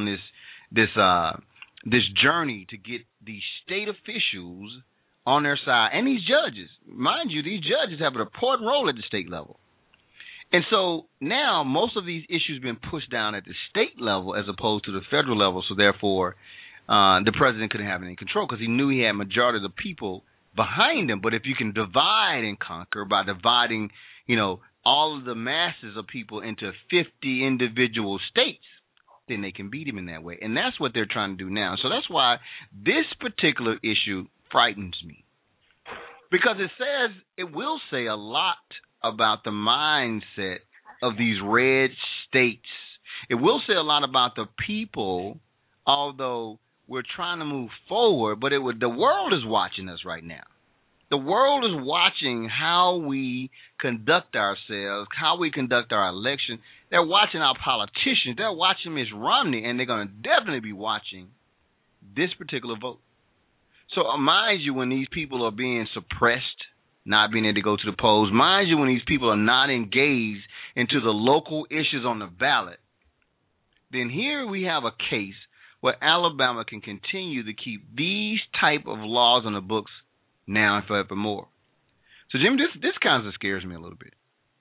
Speaker 3: this journey to get the state officials on their side, and these judges. Mind you, these judges have an important role at the state level. And so now most of these issues have been pushed down at the state level as opposed to the federal level. So therefore, the president couldn't have any control because he knew he had majority of the people behind him. But if you can divide and conquer by dividing, all of the masses of people into 50 individual states, then they can beat him in that way. And that's what they're trying to do now. So that's why this particular issue frightens me, because it will say a lot about the mindset of these red states. It will say a lot about the people, although we're trying to move forward, but the world is watching us right now. The world is watching how we conduct ourselves, how we conduct our election. They're watching our politicians. They're watching Mitt Romney, and they're going to definitely be watching this particular vote. So mind you, when these people are being suppressed, not being able to go to the polls, mind you, when these people are not engaged into the local issues on the ballot, then here we have a case where Alabama can continue to keep these type of laws on the books now and forevermore. So, Jim, this kind of scares me a little bit.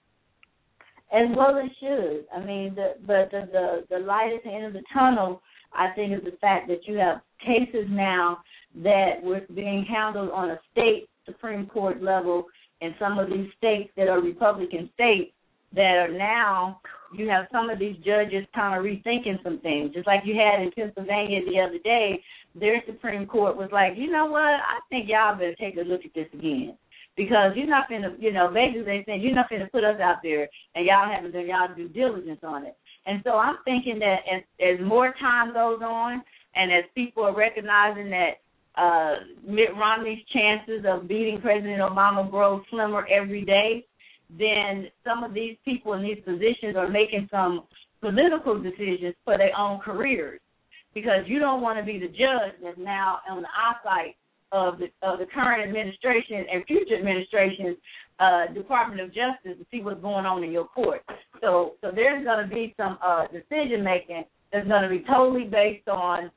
Speaker 1: As well it should. I mean, the light at the end of the tunnel, I think, is the fact that you have cases now that were being handled on a state Supreme Court level in some of these states that are Republican states that are now you have some of these judges kind of rethinking some things, just like you had in Pennsylvania the other day. Their Supreme Court was like, you know what, I think y'all better take a look at this again. Because you're not going to, basically they saying you're not going to put us out there and y'all haven't done y'all due diligence on it. And so I'm thinking that as more time goes on and as people are recognizing that Mitt Romney's chances of beating President Obama grow slimmer every day, then some of these people in these positions are making some political decisions for their own careers. Because you don't want to be the judge that's now on the eyesight of the current administration and future administration's Department of Justice to see what's going on in your court. So there's going to be some decision making that's going to be totally based on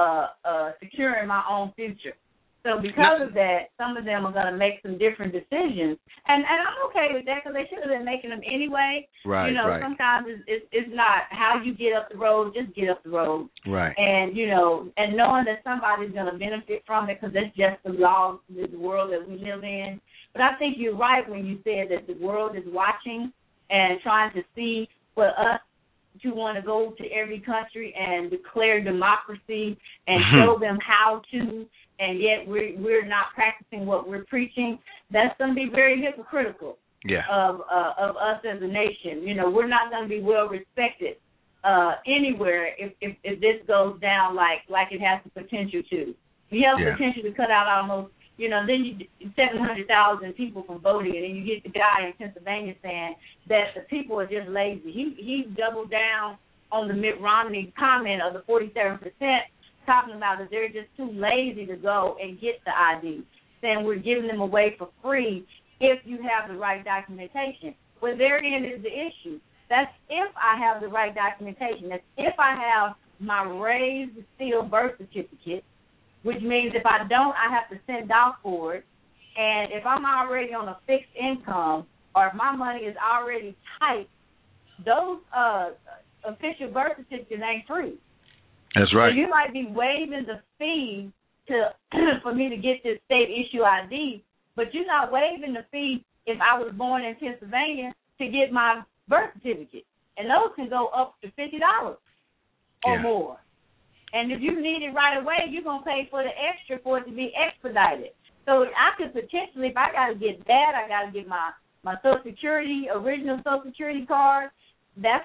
Speaker 1: securing my own future. So because of that, some of them are going to make some different decisions, and I'm okay with that because they should have been making them anyway.
Speaker 3: Right.
Speaker 1: Sometimes it's not how you get up the road, just get up the road.
Speaker 3: Right.
Speaker 1: And and knowing that somebody's going to benefit from it because that's just the law, the world that we live in. But I think you're right when you said that the world is watching and trying to see for us to want to go to every country and declare democracy and show them how to. And yet we're not practicing what we're preaching. That's going to be very hypocritical of us as a nation. We're not going to be well respected anywhere if this goes down like it has the potential to. You have the potential to cut out almost, then 700,000 people from voting, and then you get the guy in Pennsylvania saying that the people are just lazy. He doubled down on the Mitt Romney comment of the 47%. Talking about that they're just too lazy to go and get the ID, saying we're giving them away for free if you have the right documentation. Well, therein is the issue. That's if I have the right documentation. That's if I have my raised seal birth certificate, which means if I don't, I have to send off for it. And if I'm already on a fixed income or if my money is already tight, those official birth certificates ain't free.
Speaker 3: That's right.
Speaker 1: So you might be waiving the fee for me to get this state issue ID, but you're not waiving the fee if I was born in Pennsylvania to get my birth certificate. And those can go up to $50 or more. And if you need it right away, you're going to pay for the extra for it to be expedited. So I could potentially, if I got to get that, I got to get my Social Security, original Social Security card. That's,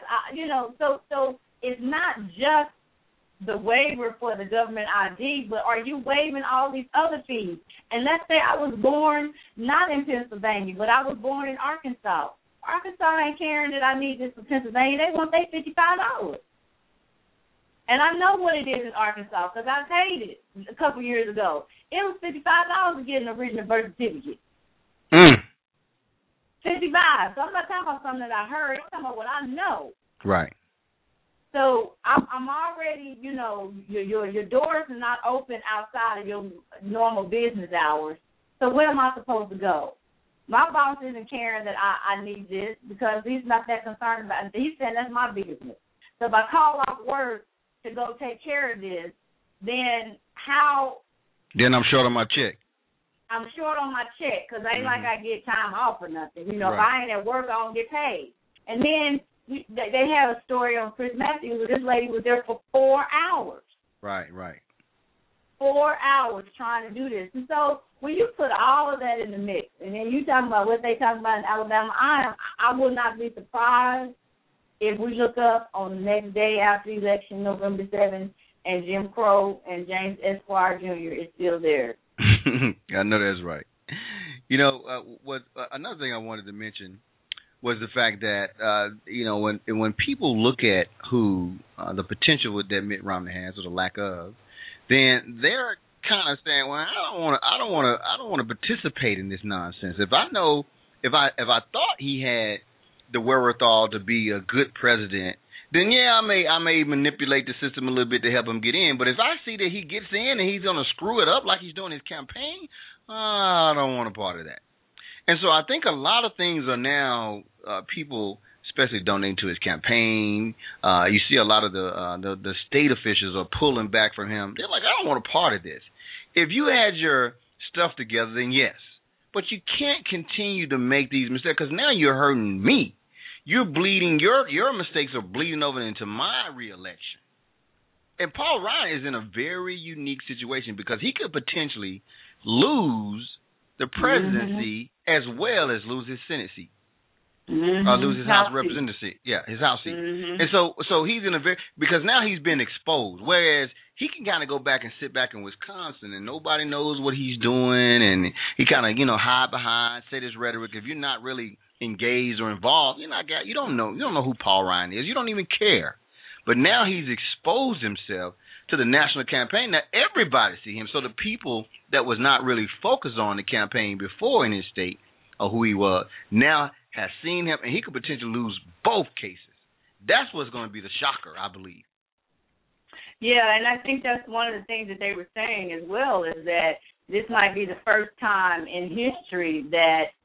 Speaker 1: so it's not just the waiver for the government ID, but are you waiving all these other fees? And let's say I was born not in Pennsylvania, but I was born in Arkansas. Arkansas ain't caring that I need this for Pennsylvania. They want their $55. And I know what it is in Arkansas because I paid it a couple years ago. It was $55 to get an original birth certificate. $55. So I'm not talking about something that I heard. I'm talking about what I know.
Speaker 3: Right.
Speaker 1: So I'm already, your doors are not open outside of your normal business hours. So where am I supposed to go? My boss isn't caring that I need this because he's not that concerned about it. He's saying that's my business. So if I call off work to go take care of this, then how? Then
Speaker 3: I'm short on my check.
Speaker 1: I'm short on my check because ain't like I get time off or nothing. If
Speaker 3: Right.
Speaker 1: I ain't at work, I don't get paid. And then they have a story on Chris Matthews where this lady was there for 4 hours.
Speaker 3: Right.
Speaker 1: 4 hours trying to do this. And so when you put all of that in the mix, and then you talking about what they talking about in Alabama, I will not be surprised if we look up on the next day after the election, November 7th, and Jim Crow and James Esquire Jr. is still there.
Speaker 3: I know that's right. Another thing I wanted to mention was the fact that when people look at who the potential that Mitt Romney has or the lack of, then they're kind of saying, "Well, I don't want to participate in this nonsense. If I thought he had the wherewithal to be a good president, then I may manipulate the system a little bit to help him get in. But if I see that he gets in and he's going to screw it up like he's doing his campaign, I don't want a part of that." And so I think a lot of things are now people, especially donating to his campaign. You see a lot of the state officials are pulling back from him. They're like, I don't want a part of this. If you had your stuff together, then yes. But you can't continue to make these mistakes because now you're hurting me. you're bleeding. Your mistakes are bleeding over into my reelection. And Paul Ryan is in a very unique situation because he could potentially lose the presidency as well as lose his Senate seat. Or lose his House of Representatives seat. Yeah, his House seat. And so he's in a because now he's been exposed. Whereas he can kind of go back and sit back in Wisconsin and nobody knows what he's doing, and he kind of, hide behind, say this rhetoric. If you're not really engaged or involved, you don't know who Paul Ryan is. You don't even care. But now he's exposed himself to the national campaign. Now everybody see him. So the people that was not really focused on the campaign before in his state or who he was now has seen him, and he could potentially lose both cases. That's what's going to be the shocker, I believe.
Speaker 1: Yeah, and I think that's one of the things that they were saying as well, is that this might be the first time in history that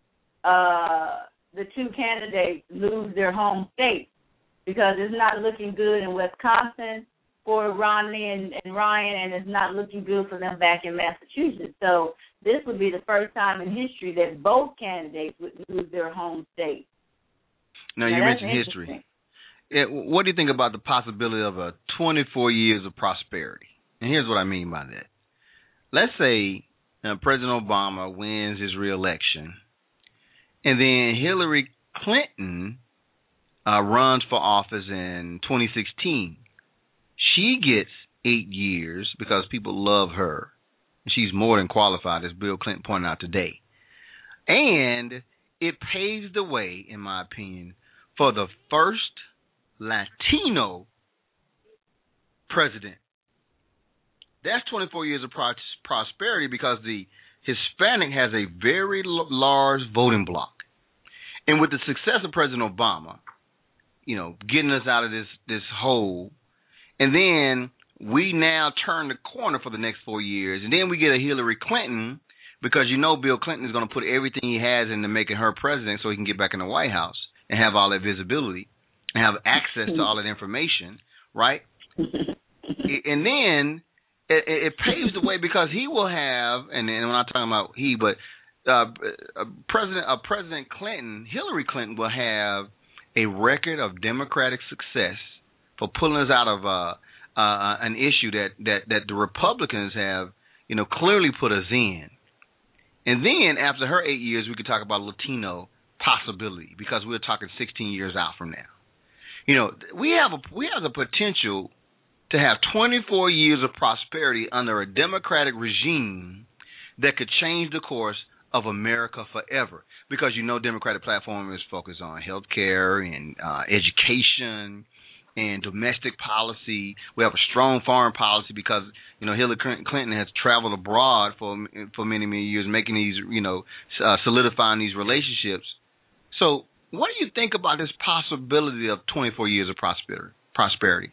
Speaker 1: the two candidates lose their home state, because it's not looking good in Wisconsin for Romney and Ryan, and it's not looking good for them back in Massachusetts. So this would be the first time in history that both candidates would lose their home state.
Speaker 3: Now you mentioned history. What do you think about the possibility of a 24 years of prosperity? And here's what I mean by that. Let's say President Obama wins his reelection, and then Hillary Clinton runs for office in 2016. She gets 8 years because people love her. She's more than qualified, as Bill Clinton pointed out today. And it paves the way, in my opinion, for the first Latino president. That's 24 years of prosperity because the Hispanic has a very large voting bloc. And with the success of President Obama, getting us out of this hole, and then we now turn the corner for the next 4 years, and then we get a Hillary Clinton, because Bill Clinton is going to put everything he has into making her president so he can get back in the White House and have all that visibility and have access to all that information, right? And then it paves the way because he will have, and then when I'm talking about he, but President Clinton, Hillary Clinton will have a record of Democratic success for pulling us out of an issue that the Republicans have, clearly put us in. And then after her 8 years, we could talk about Latino possibility, because we're talking 16 years out from now. We have the potential to have 24 years of prosperity under a Democratic regime that could change the course of America forever, because Democratic platform is focused on health care and education and domestic policy. We have a strong foreign policy because Hillary Clinton has traveled abroad for many, many years, making these solidifying these relationships. So what do you think about this possibility of 24 years of prosperity?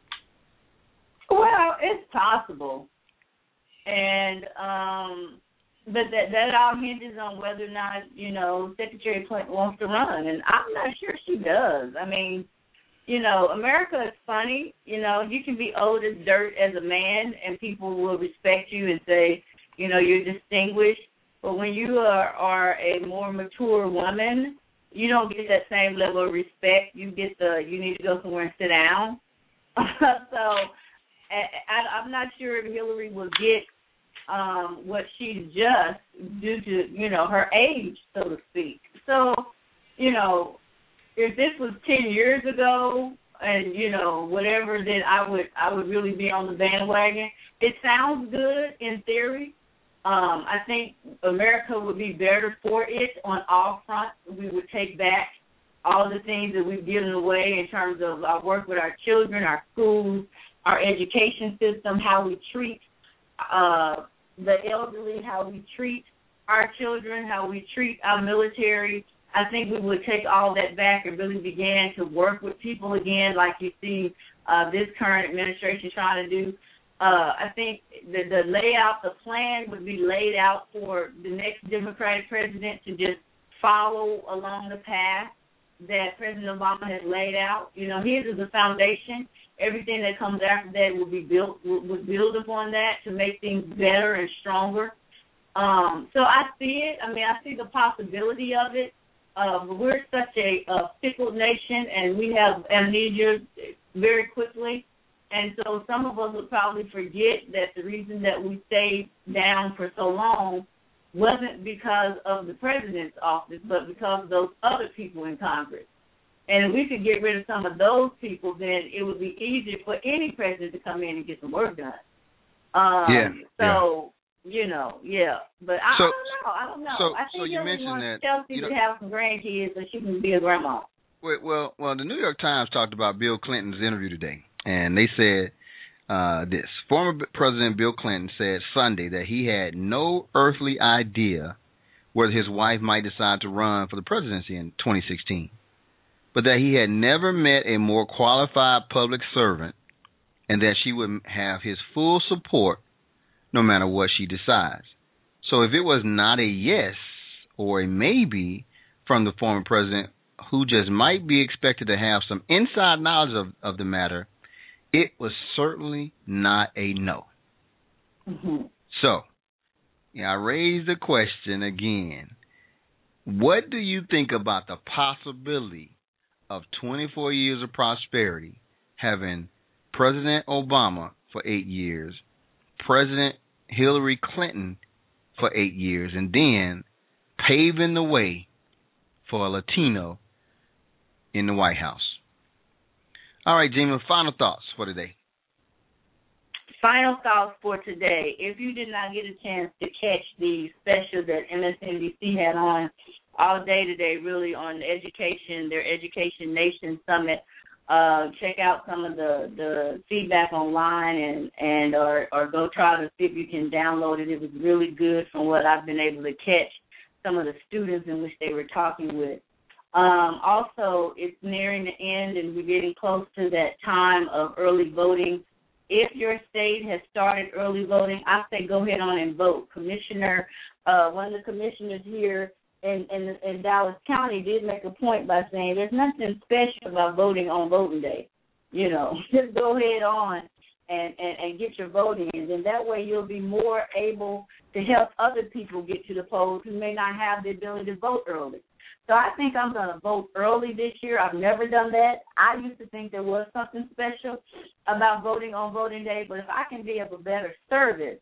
Speaker 1: Well, it's possible, and but that all hinges on whether or not Secretary Clinton wants to run, and I'm not sure she does. I mean, America is funny. You can be old as dirt as a man, and people will respect you and say, you're distinguished. But when you are a more mature woman, you don't get that same level of respect. You get you need to go somewhere and sit down. So I'm not sure if Hillary will get what she's just due to, her age, so to speak. So, if this was 10 years ago and, whatever, then I would really be on the bandwagon. It sounds good in theory. I think America would be better for it on all fronts. We would take back all the things that we've given away in terms of our work with our children, our schools, our education system, how we treat the elderly, how we treat our children, how we treat our military. I think we would take all that back and really begin to work with people again, like you see this current administration trying to do. I think the layout, the plan would be laid out for the next Democratic president to just follow along the path that President Obama has laid out. His is the foundation. Everything that comes after that will be would build upon that to make things better and stronger. So I see it. I mean, I see the possibility of it. we're such a fickle nation, and we have amnesia very quickly. And so some of us would probably forget that the reason that we stayed down for so long wasn't because of the president's office, but because of those other people in Congress. And if we could get rid of some of those people, then it would be easier for any president to come in and get some work done. But I don't know. I think
Speaker 3: you mentioned that
Speaker 1: Chelsea to have some grandkids so she can be a grandma.
Speaker 3: Well, the New York Times talked about Bill Clinton's interview today, and they said this. Former President Bill Clinton said Sunday that he had no earthly idea whether his wife might decide to run for the presidency in 2016, but that he had never met a more qualified public servant and that she would have his full support no matter what she decides. So if it was not a yes or a maybe from the former president, who just might be expected to have some inside knowledge of the matter, it was certainly not a no.
Speaker 1: Mm-hmm.
Speaker 3: So, I raise the question again. What do you think about the possibility of 24 years of prosperity, having President Obama for 8 years, President Hillary Clinton for 8 years, and then paving the way for a Latino in the White House? All right, Jima, final thoughts for today.
Speaker 1: Final thoughts for today. If you did not get a chance to catch the special that MSNBC had on all day today, really on their Education Nation Summit, check out some of the feedback online or go try to see if you can download it. It was really good from what I've been able to catch some of the students in which they were talking with. Also, it's nearing the end, and we're getting close to that time of early voting. If your state has started early voting, I say go ahead on and vote. One of the commissioners here in Dallas County did make a point by saying there's nothing special about voting on voting day. Just go ahead on and get your voting in. And that way you'll be more able to help other people get to the polls who may not have the ability to vote early. So I think I'm going to vote early this year. I've never done that. I used to think there was something special about voting on voting day, but if I can be of a better service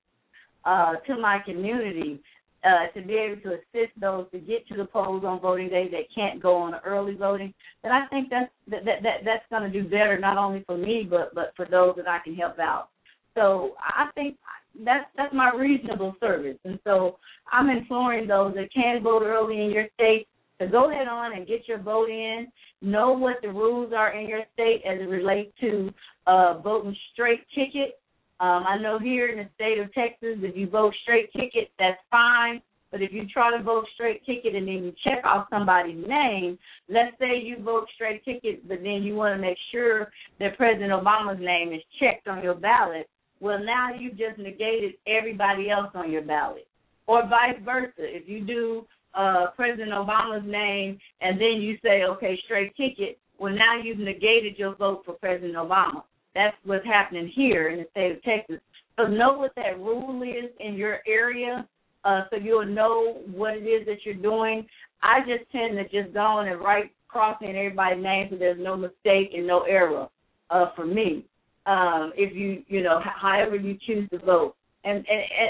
Speaker 1: to my community, to be able to assist those to get to the polls on voting day that can't go on early voting, then I think that's going to do better not only for me but for those that I can help out. So I think that's my reasonable service, and so I'm imploring those that can vote early in your state to go ahead on and get your vote in. Know what the rules are in your state as it relates to voting straight ticket. I know here in the state of Texas, if you vote straight ticket, that's fine. But if you try to vote straight ticket and then you check off somebody's name, let's say you vote straight ticket, but then you want to make sure that President Obama's name is checked on your ballot, well, now you've just negated everybody else on your ballot. Or vice versa. If you do President Obama's name and then you say, okay, straight ticket, well, now you've negated your vote for President Obama. That's what's happening here in the state of Texas. So know what that rule is in your area so you'll know what it is that you're doing. I just tend to just go on and write crossing everybody's name so there's no mistake and no error for me. If however you choose to vote. And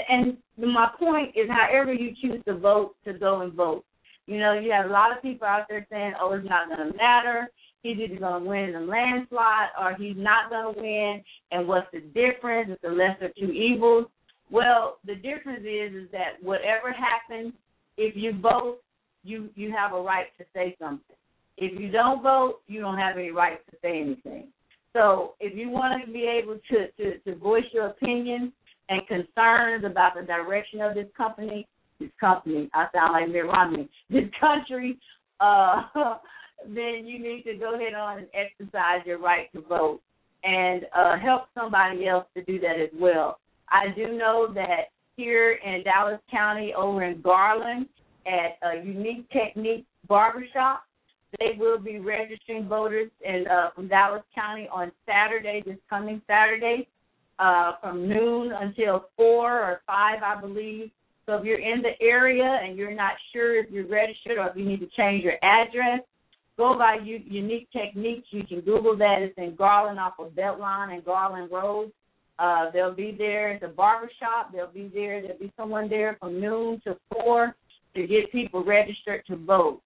Speaker 1: my point is however you choose to vote, to go and vote. You have a lot of people out there saying, oh, it's not going to matter. He's either going to win in a landslide or he's not going to win. And what's the difference? It's the lesser of two evils. Well, the difference is that whatever happens, if you vote, you have a right to say something. If you don't vote, you don't have any right to say anything. So if you want to be able to voice your opinion and concerns about the direction of this company, I sound like Mitt Romney, this country, then you need to go ahead on and exercise your right to vote and help somebody else to do that as well. I do know that here in Dallas County over in Garland at a Unique Technique Barbershop, they will be registering voters from Dallas County on Saturday, this coming Saturday, from noon until 4 or 5, I believe. So if you're in the area and you're not sure if you're registered or if you need to change your address, go by Unique Techniques. You can Google that. It's in Garland off of Beltline and Garland Road. They'll be there at the barbershop. They'll be there. There'll be someone there from noon to 4 to get people registered to vote.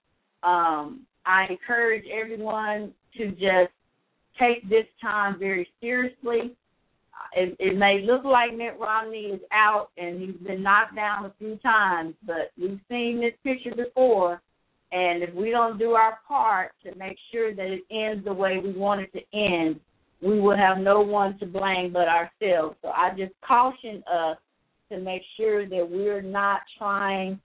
Speaker 1: I encourage everyone to just take this time very seriously. It may look like Mitt Romney is out and he's been knocked down a few times, but we've seen this picture before, and if we don't do our part to make sure that it ends the way we want it to end, we will have no one to blame but ourselves. So I just caution us to make sure that we're not trying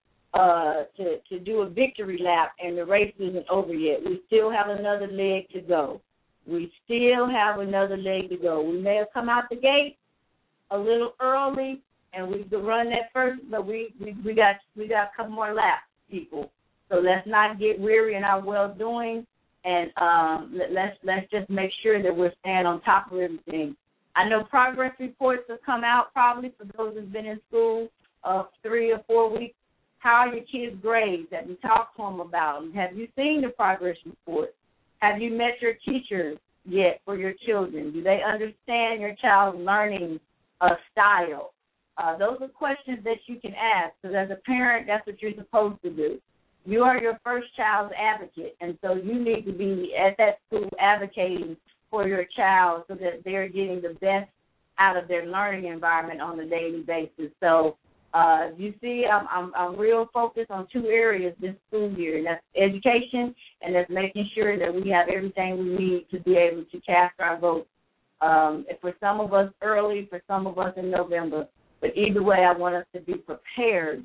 Speaker 1: to do a victory lap and the race isn't over yet. We still have another leg to go. We still have another leg to go. We may have come out the gate a little early, and we could run that first, but we got a couple more laps, people. So let's not get weary in our well-doing, and let's just make sure that we're staying on top of everything. I know progress reports have come out probably for those who've been in school 3 or 4 weeks. How are your kids' grades? Have you talked to them about them? Have you seen the progress report? Have you met your teachers yet for your children? Do they understand your child's learning style? Those are questions that you can ask, because as a parent, that's what you're supposed to do. You are your first child's advocate, and so you need to be at that school advocating for your child so that they're getting the best out of their learning environment on a daily basis. So you see, I'm real focused on 2 areas this school year, and that's education, and that's making sure that we have everything we need to be able to cast our votes. For some of us early, for some of us in November. But either way, I want us to be prepared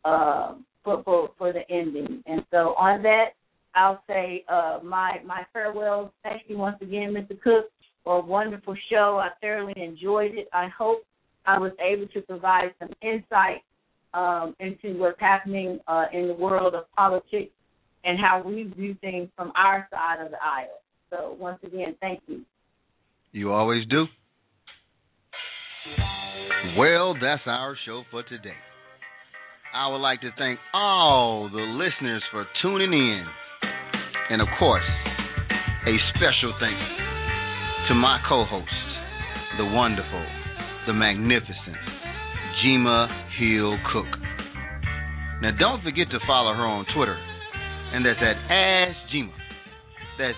Speaker 1: for the ending. And so on that, I'll say my farewell. Thank you once again, Mr. Cook, for a wonderful show. I thoroughly enjoyed it. I hope I was able to provide some insight into what's happening in the world of politics and how we view things from our side of the aisle. So once again, thank you.
Speaker 3: You always do. Well, that's our show for today. I would like to thank all the listeners for tuning in. And, of course, a special thanks to my co-host, the wonderful, the magnificent Jima Hill Cook. Now, don't forget to follow her on Twitter, and that's at AskJima. That's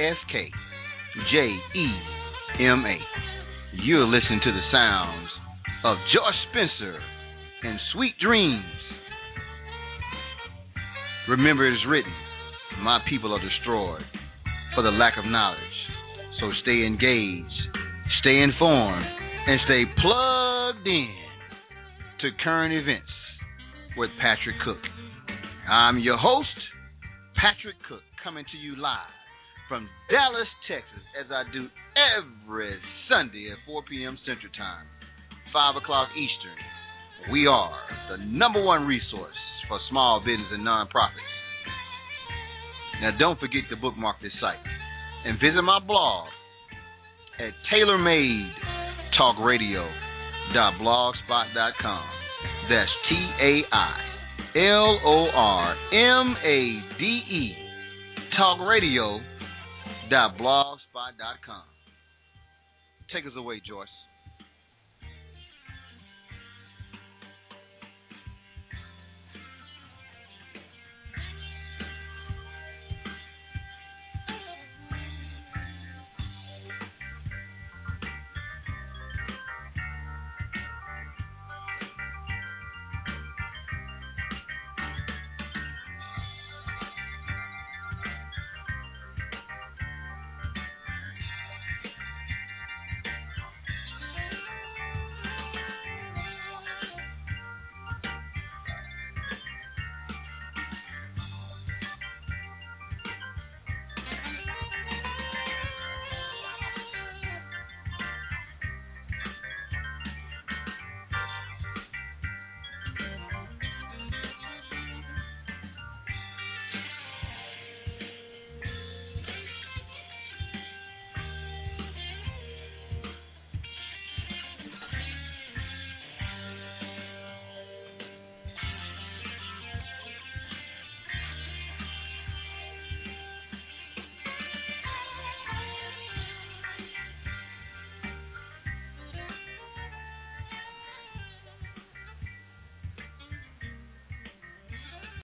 Speaker 3: AskJema. You're listening to the sounds of George Spencer and Sweet Dreams. Remember, it is written, my people are destroyed for the lack of knowledge. So stay engaged, stay informed, and stay plugged in to current events with Patrick Cook. I'm your host, Patrick Cook, coming to you live from Dallas, Texas, as I do every Sunday at 4 p.m. Central Time, 5 o'clock Eastern. We are the #1 resource for small business and nonprofits. Now, don't forget to bookmark this site and visit my blog at tailormadetalkradio.blogspot.com. That's TAILORMADE talkradio.blogspot.com. Take us away, Joyce.